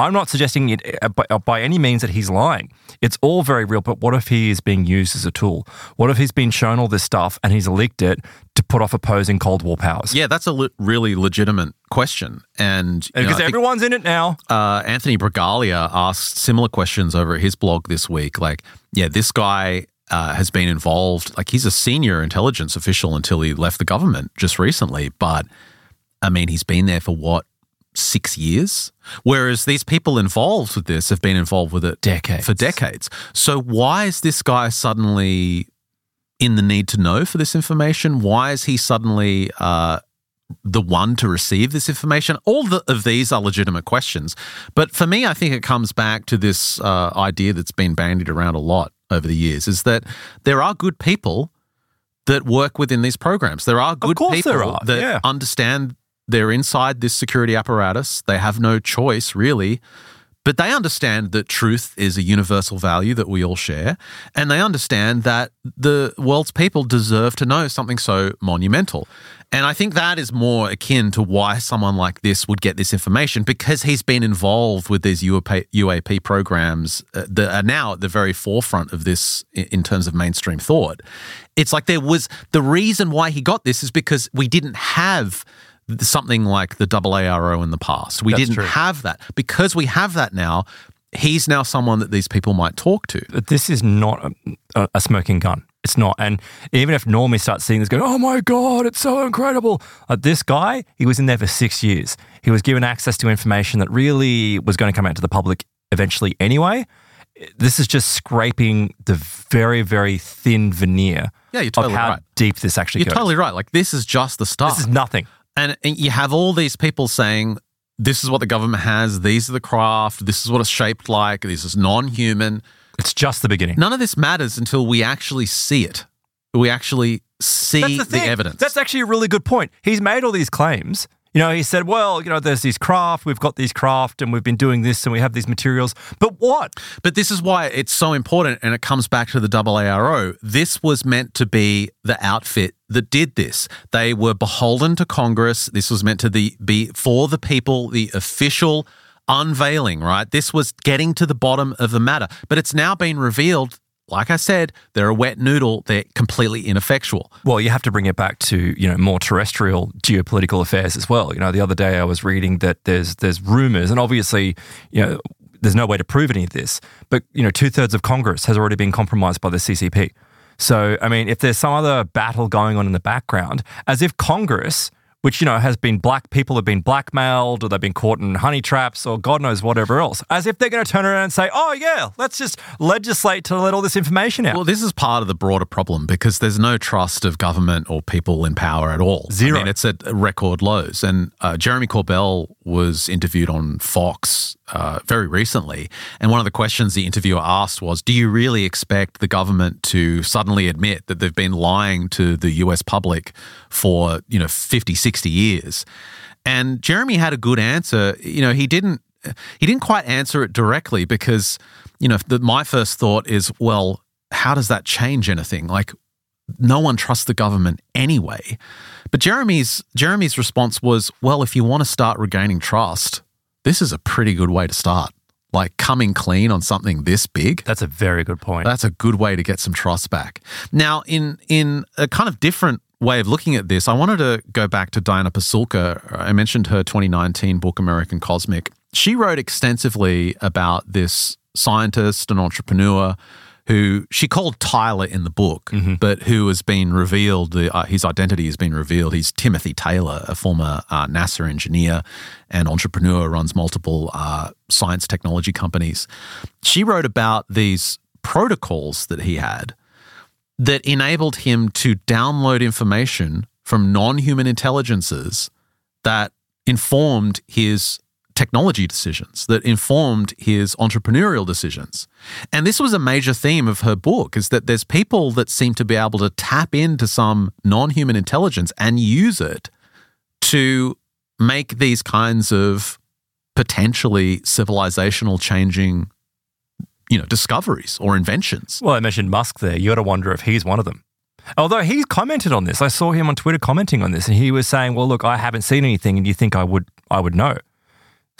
I'm not suggesting it by, by any means that he's lying. It's all very real, but what if he is being used as a tool? What if he's been shown all this stuff and he's leaked it to put off opposing Cold War powers? Yeah, that's a le- really legitimate question. And Because you know, everyone's in it now. Uh, Anthony Bragalia asked similar questions over at his blog this week. Like, yeah, this guy uh, has been involved. Like, he's a senior intelligence official until he left the government just recently. But, I mean, he's been there for what, six years? Whereas these people involved with this have been involved with it Decades. for decades. So why is this guy suddenly in the need to know for this information? Why is he suddenly uh, the one to receive this information? All the, of these are legitimate questions. But for me, I think it comes back to this uh, idea that's been bandied around a lot over the years, is that there are good people that work within these programs. There are good course people there are, that yeah. understand they're inside this security apparatus. They have no choice, really. But they understand that truth is a universal value that we all share. And they understand that the world's people deserve to know something so monumental. And I think that is more akin to why someone like this would get this information, because he's been involved with these U A P, U A P programs that are now at the very forefront of this in terms of mainstream thought. It's like there was the reason why he got this is because we didn't have something like the A A R O in the past. We That's didn't true. have that. Because we have that now, he's now someone that these people might talk to. But this is not a, a smoking gun. It's not. And even if normie starts seeing this going, oh my God, it's so incredible. Uh, this guy, he was in there for six years. He was given access to information that really was going to come out to the public eventually anyway. This is just scraping the very, very thin veneer Yeah, you're totally of how right. deep this actually You're goes. totally right. Like, this is just the start. This is nothing. And, and you have all these people saying, this is what the government has, these are the craft, this is what it's shaped like, this is non-human. It's just the beginning. None of this matters until we actually see it. We actually see That's the, the, thing. evidence. That's actually a really good point. He's made all these claims. You know, he said, well, you know, there's these craft, we've got these craft, and we've been doing this, and we have these materials. But what? But this is why it's so important, and it comes back to the A A R O. This was meant to be the outfit that did this. They were beholden to Congress. This was meant to the, be for the people, the official unveiling, right? This was getting to the bottom of the matter. But it's now been revealed, like I said, they're a wet noodle. They're completely ineffectual. Well, you have to bring it back to, you know, more terrestrial geopolitical affairs as well. You know, the other day I was reading that there's there's rumors, and obviously, you know, there's no way to prove any of this, but, you know, two-thirds of Congress has already been compromised by the C C P. So, I mean, if there's some other battle going on in the background, as if Congress, which, you know, has been black people have been blackmailed or they've been caught in honey traps or God knows whatever else, as if they're going to turn around and say, oh, yeah, let's just legislate to let all this information out. Well, this is part of the broader problem because there's no trust of government or people in power at all. Zero. I mean, it's at record lows. And uh, Jeremy Corbell was interviewed on Fox uh, very recently. And one of the questions the interviewer asked was, do you really expect the government to suddenly admit that they've been lying to the U S public for, you know, fifty, sixty years? And Jeremy had a good answer. You know, he didn't he didn't quite answer it directly because, you know, the, my first thought is, well, how does that change anything? Like, no one trusts the government anyway. But Jeremy's Jeremy's response was, well, if you want to start regaining trust, this is a pretty good way to start. Like, coming clean on something this big. That's a very good point. That's a good way to get some trust back. Now, in in a kind of different way of looking at this, I wanted to go back to Diana Pasulka. I mentioned her twenty nineteen book, American Cosmic. She wrote extensively about this scientist and entrepreneur who she called Tyler in the book, mm-hmm. but who has been revealed, the, uh, his identity has been revealed. He's Timothy Taylor, a former uh, NASA engineer and entrepreneur, runs multiple uh, science technology companies. She wrote about these protocols that he had that enabled him to download information from non-human intelligences that informed his technology decisions, that informed his entrepreneurial decisions. And this was a major theme of her book, is that there's people that seem to be able to tap into some non-human intelligence and use it to make these kinds of potentially civilizational changing, you know, discoveries or inventions. Well, I mentioned Musk there. You got to wonder if he's one of them. Although he commented on this. I saw him on Twitter commenting on this, and he was saying, well, look, I haven't seen anything, and you think I would I would know.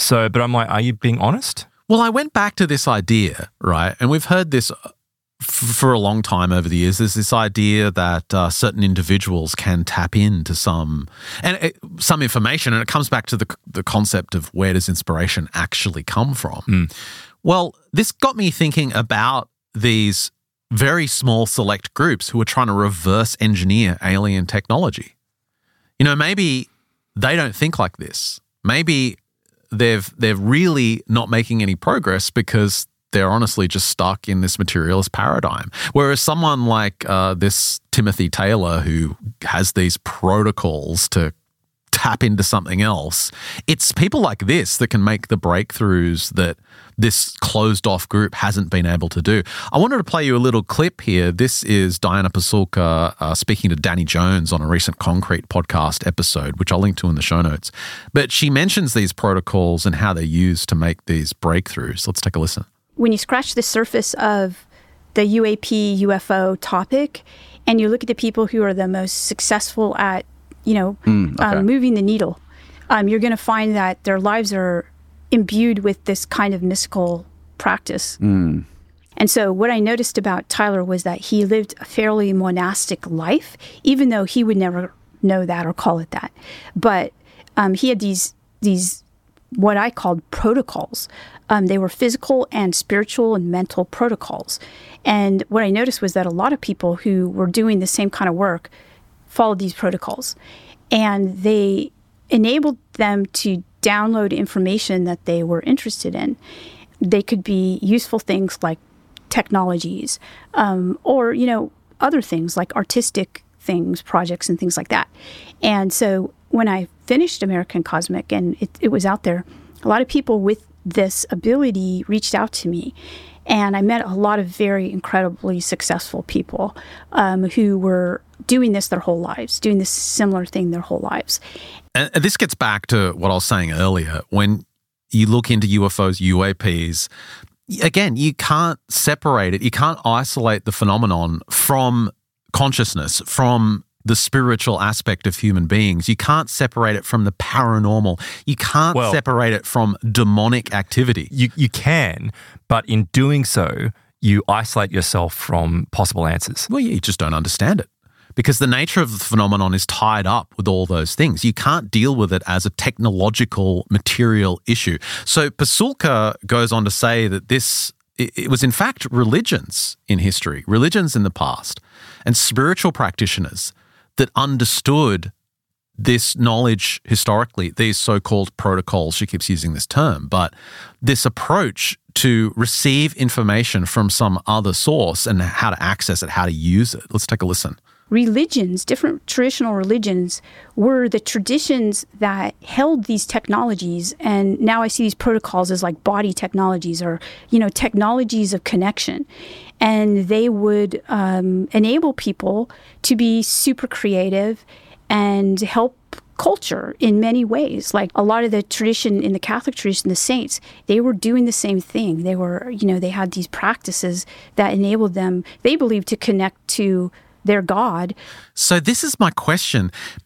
So, but I'm like, are you being honest? Well, I went back to this idea, right? And we've heard this f- for a long time over the years. There's this idea that uh, certain individuals can tap into some and it, some information, and it comes back to the the concept of where does inspiration actually come from? Mm. Well, this got me thinking about these very small select groups who are trying to reverse engineer alien technology. You know, maybe they don't think like this. Maybe they've they're really not making any progress because they're honestly just stuck in this materialist paradigm. Whereas someone like uh, this Timothy Taylor, who has these protocols to tap into something else, it's people like this that can make the breakthroughs that this closed-off group hasn't been able to do. I wanted to play you a little clip here. This is Diana Pasulka uh, speaking to Danny Jones on a recent Concrete podcast episode, which I'll link to in the show notes. But she mentions these protocols and how they're used to make these breakthroughs. Let's take a listen. When you scratch the surface of the U A P, U F O topic, and you look at the people who are the most successful at, you know, Mm, okay. um, moving the needle, um, you're going to find that their lives are imbued with this kind of mystical practice. Mm. And so what I noticed about Tyler was that he lived a fairly monastic life, even though he would never know that or call it that. But um, he had these these what I called protocols. Um, they were physical and spiritual and mental protocols. And what I noticed was that a lot of people who were doing the same kind of work followed these protocols. And they enabled them to download information that they were interested in. They could be useful things like technologies, um, or, you know, other things like artistic things, projects and things like that. And so when I finished American Cosmic and it, it was out there, a lot of people with this ability reached out to me. And I met a lot of very incredibly successful people um, who were doing this their whole lives, doing this similar thing their whole lives. And this gets back to what I was saying earlier. When you look into U F Os, U A Ps, again, you can't separate it. You can't isolate the phenomenon from consciousness, from the spiritual aspect of human beings. You can't separate it from the paranormal. You can't Well, separate it from demonic activity. You you can, but in doing so, you isolate yourself from possible answers. Well, you just don't understand it because the nature of the phenomenon is tied up with all those things. You can't deal with it as a technological, material issue. So Pasulka goes on to say that this, it was in fact religions in history, religions in the past, and spiritual practitioners that understood this knowledge historically, these so-called protocols, she keeps using this term, but this approach to receive information from some other source and how to access it, how to use it. Let's take a listen. Religions, different traditional religions, were the traditions that held these technologies. And now I see these protocols as like body technologies or, you know, technologies of connection. And they would um, enable people to be super creative and help culture in many ways. Like a lot of the tradition in the Catholic tradition, the saints, they were doing the same thing. They were, you know, they had these practices that enabled them, they believed, to connect to their God. So this is my question.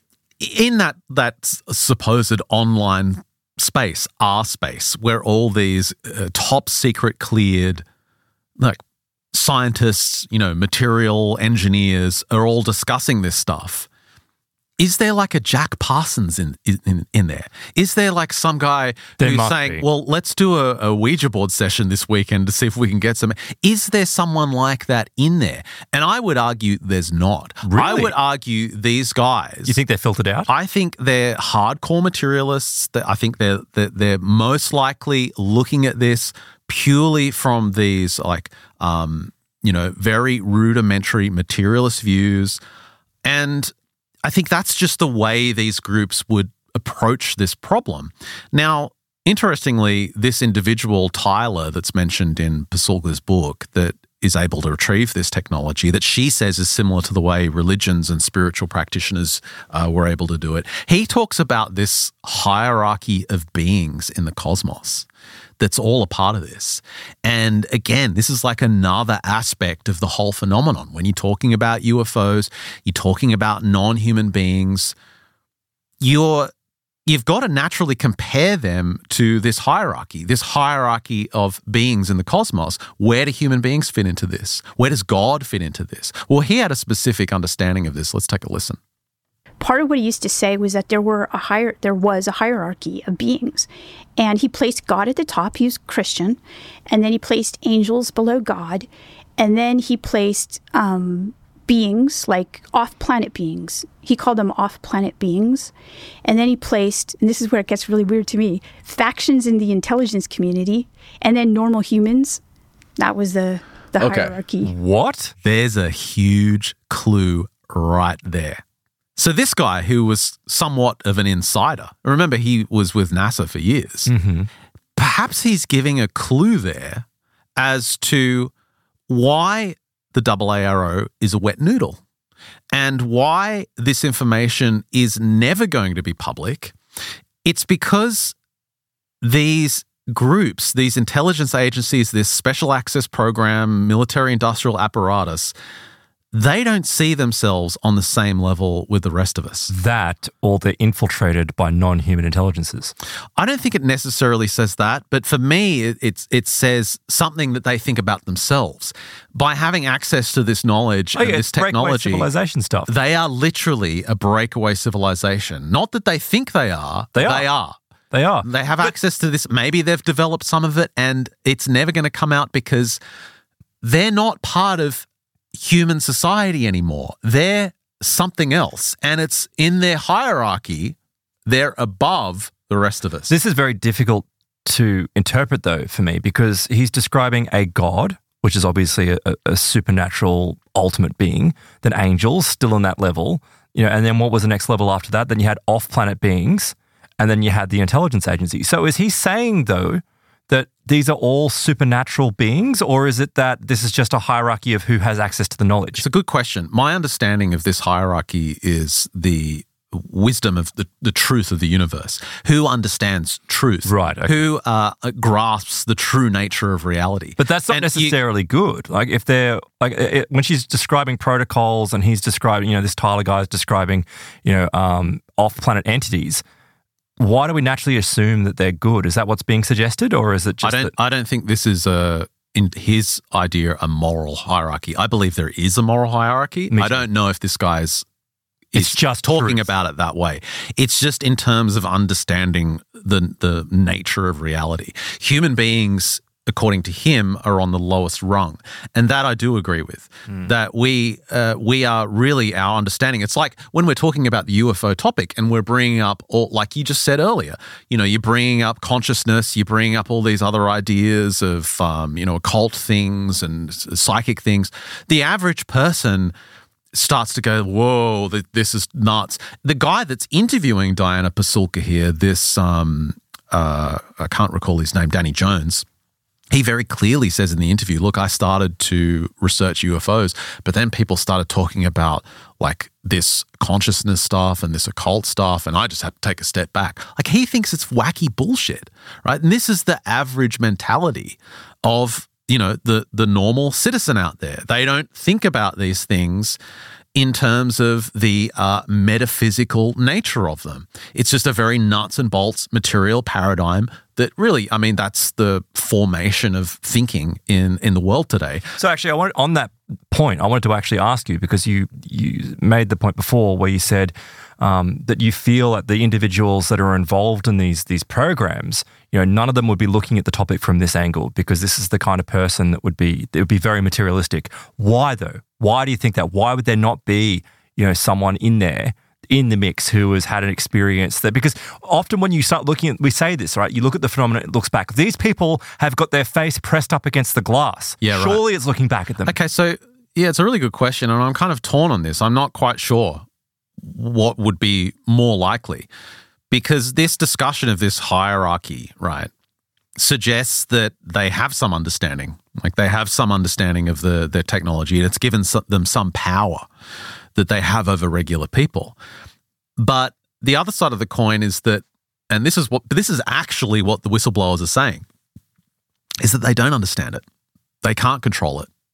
In that that supposed online space, our space, where all these uh, top secret cleared, like scientists, you know, material engineers are all discussing this stuff, is there like a Jack Parsons in in, in there? Is there like some guy There who's must saying, be. well, let's do a, a Ouija board session this weekend to see if we can get some? Is there someone like that in there? And I would argue there's not. I Really? would argue these guys. You think they're filtered out? I think they're hardcore materialists. That I think they're, they're they're most likely looking at this purely from these like um, you know, very rudimentary materialist views. And I think that's just the way these groups would approach this problem. Now, interestingly, this individual, Tyler, that's mentioned in Pasulka's book, that is able to retrieve this technology that she says is similar to the way religions and spiritual practitioners uh, were able to do it. He talks about this hierarchy of beings in the cosmos that's all a part of this. And again, this is like another aspect of the whole phenomenon. When you're talking about U F Os, you're talking about non-human beings, you're you've got to naturally compare them to this hierarchy, this hierarchy of beings in the cosmos. Where do human beings fit into this? Where does God fit into this? Well, he had a specific understanding of this. Let's take a listen. Part of what he used to say was that there were a higher, there was a hierarchy of beings, and he placed God at the top. He was Christian, and then he placed angels below God, and then he placed um, beings like off-planet beings. He called them off-planet beings, and then he placed, and this is where it gets really weird to me, factions in the intelligence community, and then normal humans. That was the the Okay. hierarchy. What? There's a huge clue right there. So this guy who was somewhat of an insider, remember he was with NASA for years, Mm-hmm. perhaps he's giving a clue there as to why the double A R O is a wet noodle and why this information is never going to be public. It's because these groups, these intelligence agencies, this special access program, military industrial apparatus, they don't see themselves on the same level with the rest of us. That, or they're infiltrated by non-human intelligences. I don't think it necessarily says that, but for me, it, it's, it says something that they think about themselves. By having access to this knowledge Oh, and yeah, this it's breakaway technology, civilization stuff. they are literally a breakaway civilization. Not that they think they are. They are. They are. They are. They have access to this. Maybe they've developed some of it and it's never going to come out because they're not part of human society anymore. They're something else. And it's in their hierarchy, they're above the rest of us. This is very difficult to interpret, though, for me, because he's describing a god, which is obviously a, a supernatural ultimate being, then angels still on that level, you know, and then what was the next level after that? Then you had off-planet beings, and then you had the intelligence agency. So is he saying, though, that these are all supernatural beings, or is it that this is just a hierarchy of who has access to the knowledge? It's a good question. My understanding of this hierarchy is the wisdom of the, the truth of the universe. Who understands truth? Right, okay. Who uh, grasps the true nature of reality? But that's not And you- necessarily good. Like if they're like it, when she's describing protocols and he's describing, you know, this Tyler guy is describing, you know, um, off-planet entities. Why do we naturally assume that they're good? Is that what's being suggested, or is it just? I don't. that- I don't think this is a in his idea a moral hierarchy. I believe there is a moral hierarchy. Me I too. don't know if this guy's It's is just talking truth. about it that way. It's just in terms of understanding the the nature of reality. Human beings, according to him, are on the lowest rung, and that I do agree with. Hmm. That we uh, we are really our understanding. It's like when we're talking about the U F O topic, and we're bringing up all, like you just said earlier. You know, you're bringing up consciousness, you're bringing up all these other ideas of um, you know occult things and psychic things. The average person starts to go, whoa, th- this is nuts. The guy that's interviewing Diana Pasulka here, this um, uh, I can't recall his name, Danny Jones. He very clearly says in the interview, look, I started to research U F Os, but then people started talking about like this consciousness stuff and this occult stuff, and I just had to take a step back. Like he thinks it's wacky bullshit, right? And this is the average mentality of, you know, the the normal citizen out there. They don't think about these things in terms of the uh, metaphysical nature of them. It's just a very nuts and bolts material paradigm that really, I mean, that's the formation of thinking in, in the world today. So actually, I wanted, on that point, I wanted to actually ask you, because you you made the point before where you said um, that you feel that the individuals that are involved in these these programs, you know, none of them would be looking at the topic from this angle, because this is the kind of person that would be that would be very materialistic. Why though? Why do you think that? Why would there not be, you know, someone in there in the mix who has had an experience that, because often when you start looking at, we say this, right? You look at the phenomenon, it looks back. These people have got their face pressed up against the glass. Yeah, right. Surely it's looking back at them. Okay, so yeah, it's a really good question, and I'm kind of torn on this. I'm not quite sure what would be more likely, because this discussion of this hierarchy, right, suggests that they have some understanding, like they have some understanding of the their technology, and it's given some, them some power that they have over regular people. But the other side of the coin is that, and this is what this is actually what the whistleblowers are saying, is that they don't understand it. They can't control it.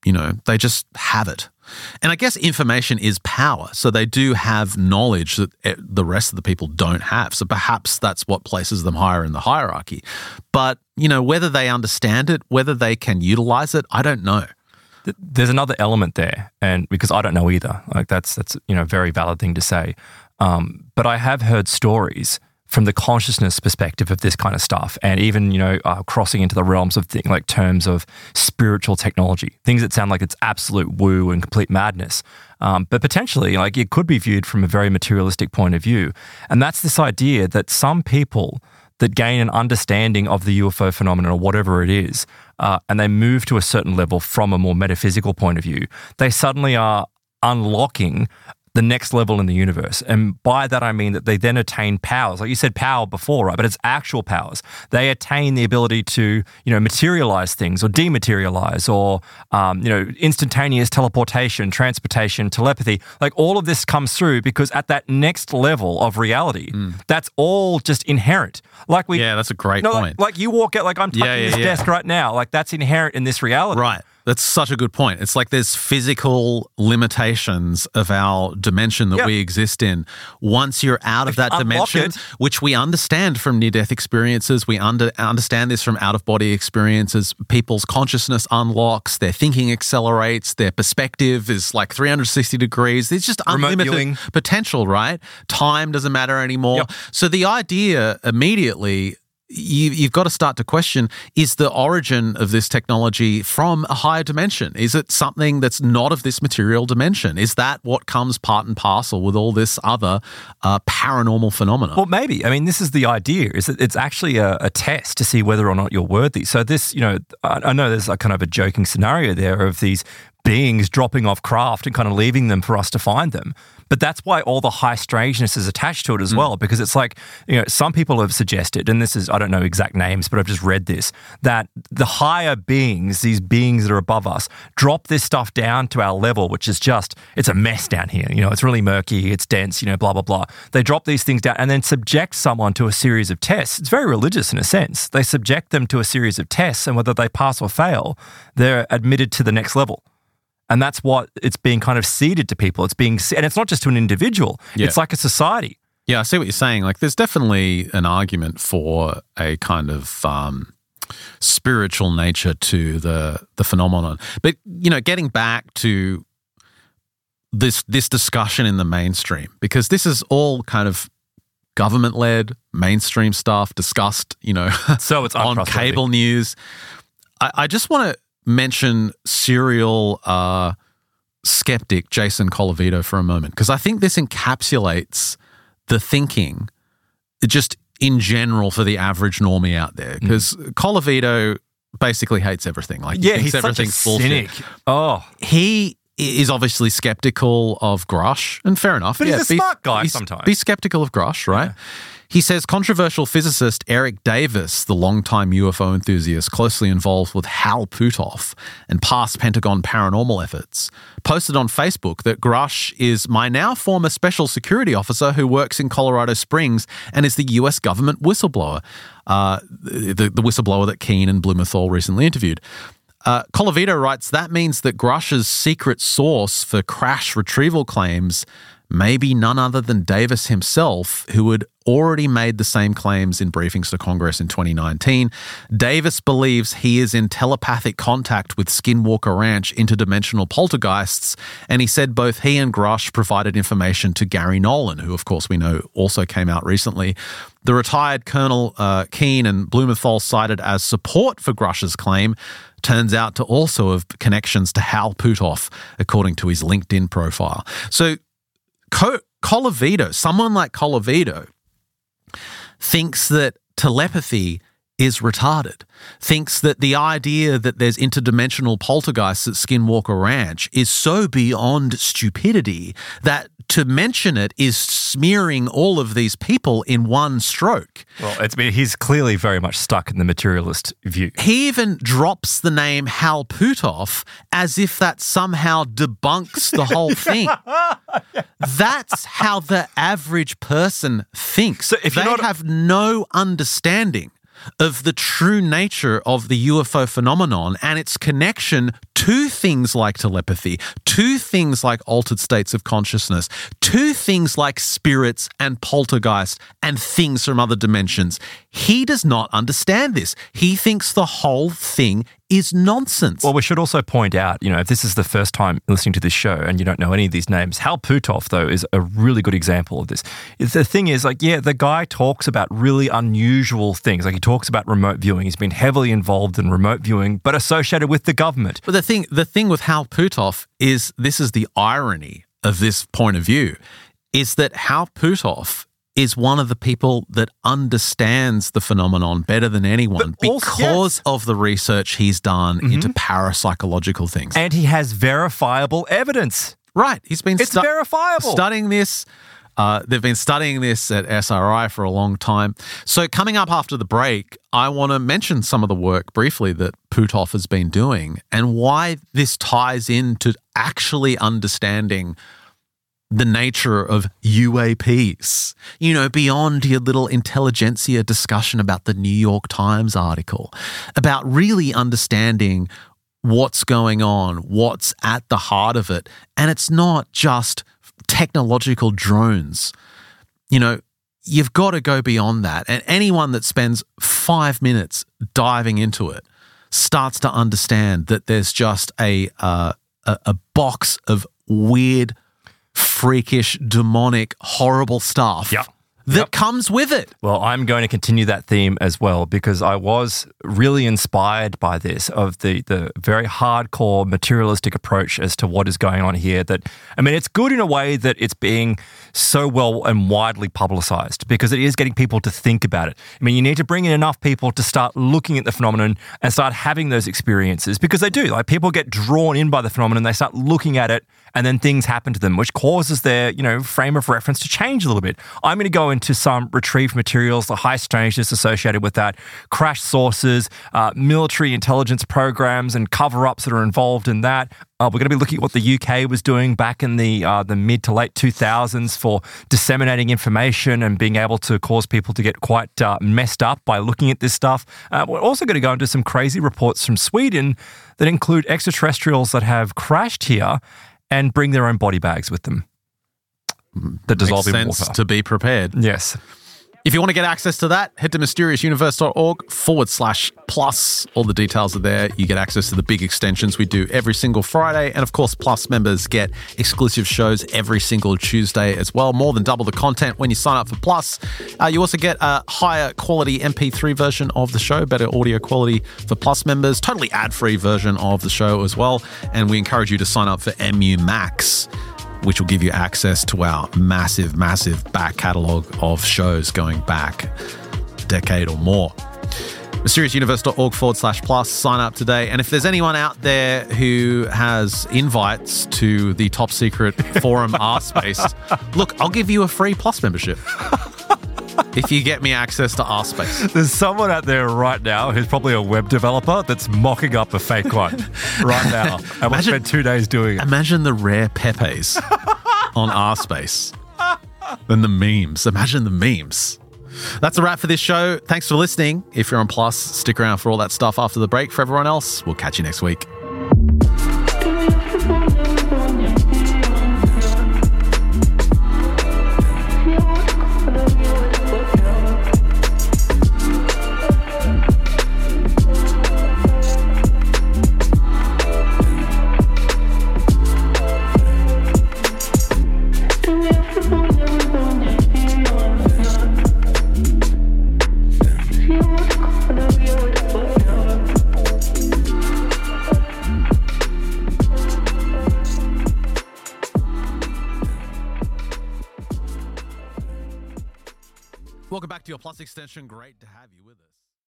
you know, they just have it. And I guess information is power. So they do have knowledge that the rest of the people don't have. So perhaps that's what places them higher in the hierarchy. But, you know, whether they understand it, whether they can utilize it, I don't know. There's another element there, and because I don't know either. Like that's, that's you know, a very valid thing to say. Um, but I have heard stories from the consciousness perspective of this kind of stuff, and even, you know, uh, crossing into the realms of things like terms of spiritual technology, things that sound like it's absolute woo and complete madness. Um, but potentially, like, it could be viewed from a very materialistic point of view. And that's this idea that some people that gain an understanding of the U F O phenomenon or whatever it is, uh, and they move to a certain level from a more metaphysical point of view, they suddenly are unlocking the next level in the universe. And by that, I mean that they then attain powers. Like you said, power before, right? But it's actual powers. They attain the ability to, you know, materialize things or dematerialize, or, um, you know, instantaneous teleportation, transportation, telepathy. Like all of this comes through because at that next level of reality, mm. that's all just inherent. Like we, yeah, that's a great no, point. Like, like you walk out, like I'm touching yeah, yeah, this yeah. desk right now. Like that's inherent in this reality. Right. That's such a good point. It's like there's physical limitations of our dimension that yeah. we exist in. Once you're out of that dimension, it. which we understand from near-death experiences, we under, understand this from out-of-body experiences, people's consciousness unlocks, their thinking accelerates, their perspective is like three hundred sixty degrees. There's just Remote unlimited viewing. potential, right? Time doesn't matter anymore. Yep. So the idea immediately, You, you've got to start to question, is the origin of this technology from a higher dimension? Is it something that's not of this material dimension? Is that what comes part and parcel with all this other uh, paranormal phenomena? Well, maybe. I mean, this is the idea, is that it's actually a, a test to see whether or not you're worthy. So this, you know, I, I know there's a kind of a joking scenario there of these beings dropping off craft and kind of leaving them for us to find them. But that's why all the high strangeness is attached to it as mm. well, because it's like, you know, some people have suggested, and this is, I don't know exact names, but I've just read this, that the higher beings, these beings that are above us, drop this stuff down to our level, which is just, it's a mess down here. You know, it's really murky, it's dense, you know, blah, blah, blah. They drop these things down and then subject someone to a series of tests. It's very religious in a sense. They subject them to a series of tests, and whether they pass or fail, they're admitted to the next level. And that's what it's being kind of seeded to people. It's being, and it's not just to an individual. Yeah. It's like a society. Yeah, I see what you're saying. Like, there's definitely an argument for a kind of um, spiritual nature to the the phenomenon. But, you know, getting back to this this discussion in the mainstream, because this is all kind of government-led, mainstream stuff discussed, you know, so it's on cable news. I, I just want to mention serial uh, skeptic Jason Colavito for a moment, because I think this encapsulates the thinking just in general for the average normie out there, because mm. Colavito basically hates everything. Like, he yeah, thinks he's everything's such a cynic. bullshit. Oh, he is obviously skeptical of Grusch, and fair enough. But yeah, he's a be, smart guy be, sometimes. Be skeptical of Grusch, right? Yeah. He says controversial physicist Eric Davis, the longtime U F O enthusiast closely involved with Hal Puthoff and past Pentagon paranormal efforts, posted on Facebook that Grusch is my now former special security officer who works in Colorado Springs and is the U S government whistleblower, uh, the, the whistleblower that Keane and Blumenthal recently interviewed. Uh, Colavito writes, that means that Grusch's secret source for crash retrieval claims may be none other than Davis himself, who had already made the same claims in briefings to Congress in twenty nineteen. Davis believes he is in telepathic contact with Skinwalker Ranch interdimensional poltergeists, and he said both he and Grusch provided information to Gary Nolan, who of course we know also came out recently. The retired Colonel uh, Keane and Blumenthal cited as support for Grusch's claim turns out to also have connections to Hal Puthoff, according to his LinkedIn profile. So Co- Colavito, someone like Colavito, thinks that telepathy is retarded, thinks that the idea that there's interdimensional poltergeists at Skinwalker Ranch is so beyond stupidity that to mention it is smearing all of these people in one stroke. Well, it's, he's clearly very much stuck in the materialist view. He even drops the name Hal Puthoff as if that somehow debunks the whole thing. That's how the average person thinks. So if they you're not- have no understanding of the true nature of the U F O phenomenon and its connection to things like telepathy, to things like altered states of consciousness, to things like spirits and poltergeist and things from other dimensions. He does not understand this. He thinks the whole thing is nonsense. Well, we should also point out, you know, if this is the first time listening to this show and you don't know any of these names, Hal Puthoff, though, is a really good example of this. The thing is, like, yeah, the guy talks about really unusual things. Like, he talks about remote viewing. He's been heavily involved in remote viewing, but associated with the government. But the thing, the thing with Hal Puthoff is, this is the irony of this point of view, is that Hal Puthoff is one of the people that understands the phenomenon better than anyone But also- because yes. of the research he's done Mm-hmm. into parapsychological things. And he has verifiable evidence. Right. He's been It's verifiable. studying this. Uh, they've been studying this at S R I for a long time. So coming up after the break, I want to mention some of the work briefly that Puthoff has been doing and why this ties into actually understanding the nature of U A Ps, you know, beyond your little intelligentsia discussion about the New York Times article, about really understanding what's going on, what's at the heart of it. And it's not just technological drones. You know, you've got to go beyond that. And anyone that spends five minutes diving into it starts to understand that there's just a uh, a, a box of weird, freakish, demonic, horrible stuff Yep. that Yep. comes with it. Well, I'm going to continue that theme as well because I was really inspired by this, of the the very hardcore materialistic approach as to what is going on here. That, I mean, it's good in a way that it's being so well and widely publicized because it is getting people to think about it. I mean, you need to bring in enough people to start looking at the phenomenon and start having those experiences because they do. Like, people get drawn in by the phenomenon, they start looking at it, and then things happen to them, which causes their, you know, frame of reference to change a little bit. I'm going to go into some retrieved materials, the high strangeness associated with that, crash sources, uh, military intelligence programs and cover-ups that are involved in that. Uh, we're going to be looking at what the U K was doing back in the uh, the mid to late two thousands for disseminating information and being able to cause people to get quite uh, messed up by looking at this stuff. Uh, we're also going to go into some crazy reports from Sweden that include extraterrestrials that have crashed here and bring their own body bags with them that dissolve Makes in sense water. to be prepared. Yes. If you want to get access to that, head to mysteriousuniverse.org forward slash plus. All the details are there. You get access to the big extensions we do every single Friday. And of course, Plus members get exclusive shows every single Tuesday as well. More than double the content when you sign up for Plus. Uh, you also get a higher quality M P three version of the show, better audio quality for Plus members, totally ad-free version of the show as well. And we encourage you to sign up for M U Max, which will give you access to our massive, massive back catalogue of shows going back a decade or more. mysteriousuniverse.org forward slash plus. Sign up today. And if there's anyone out there who has invites to the top secret forum R Space, look, I'll give you a free Plus membership if you get me access to R Space. There's someone out there right now who's probably a web developer that's mocking up a fake one right now. And we'll Imagine- spend two days doing it. Imagine the rare Pepes on R Space and the memes. Imagine the memes. That's a wrap for this show. Thanks for listening. If you're on Plus, stick around for all that stuff after the break. For everyone else, we'll catch you next week. Welcome back to your Plus extension. Great to have you with us.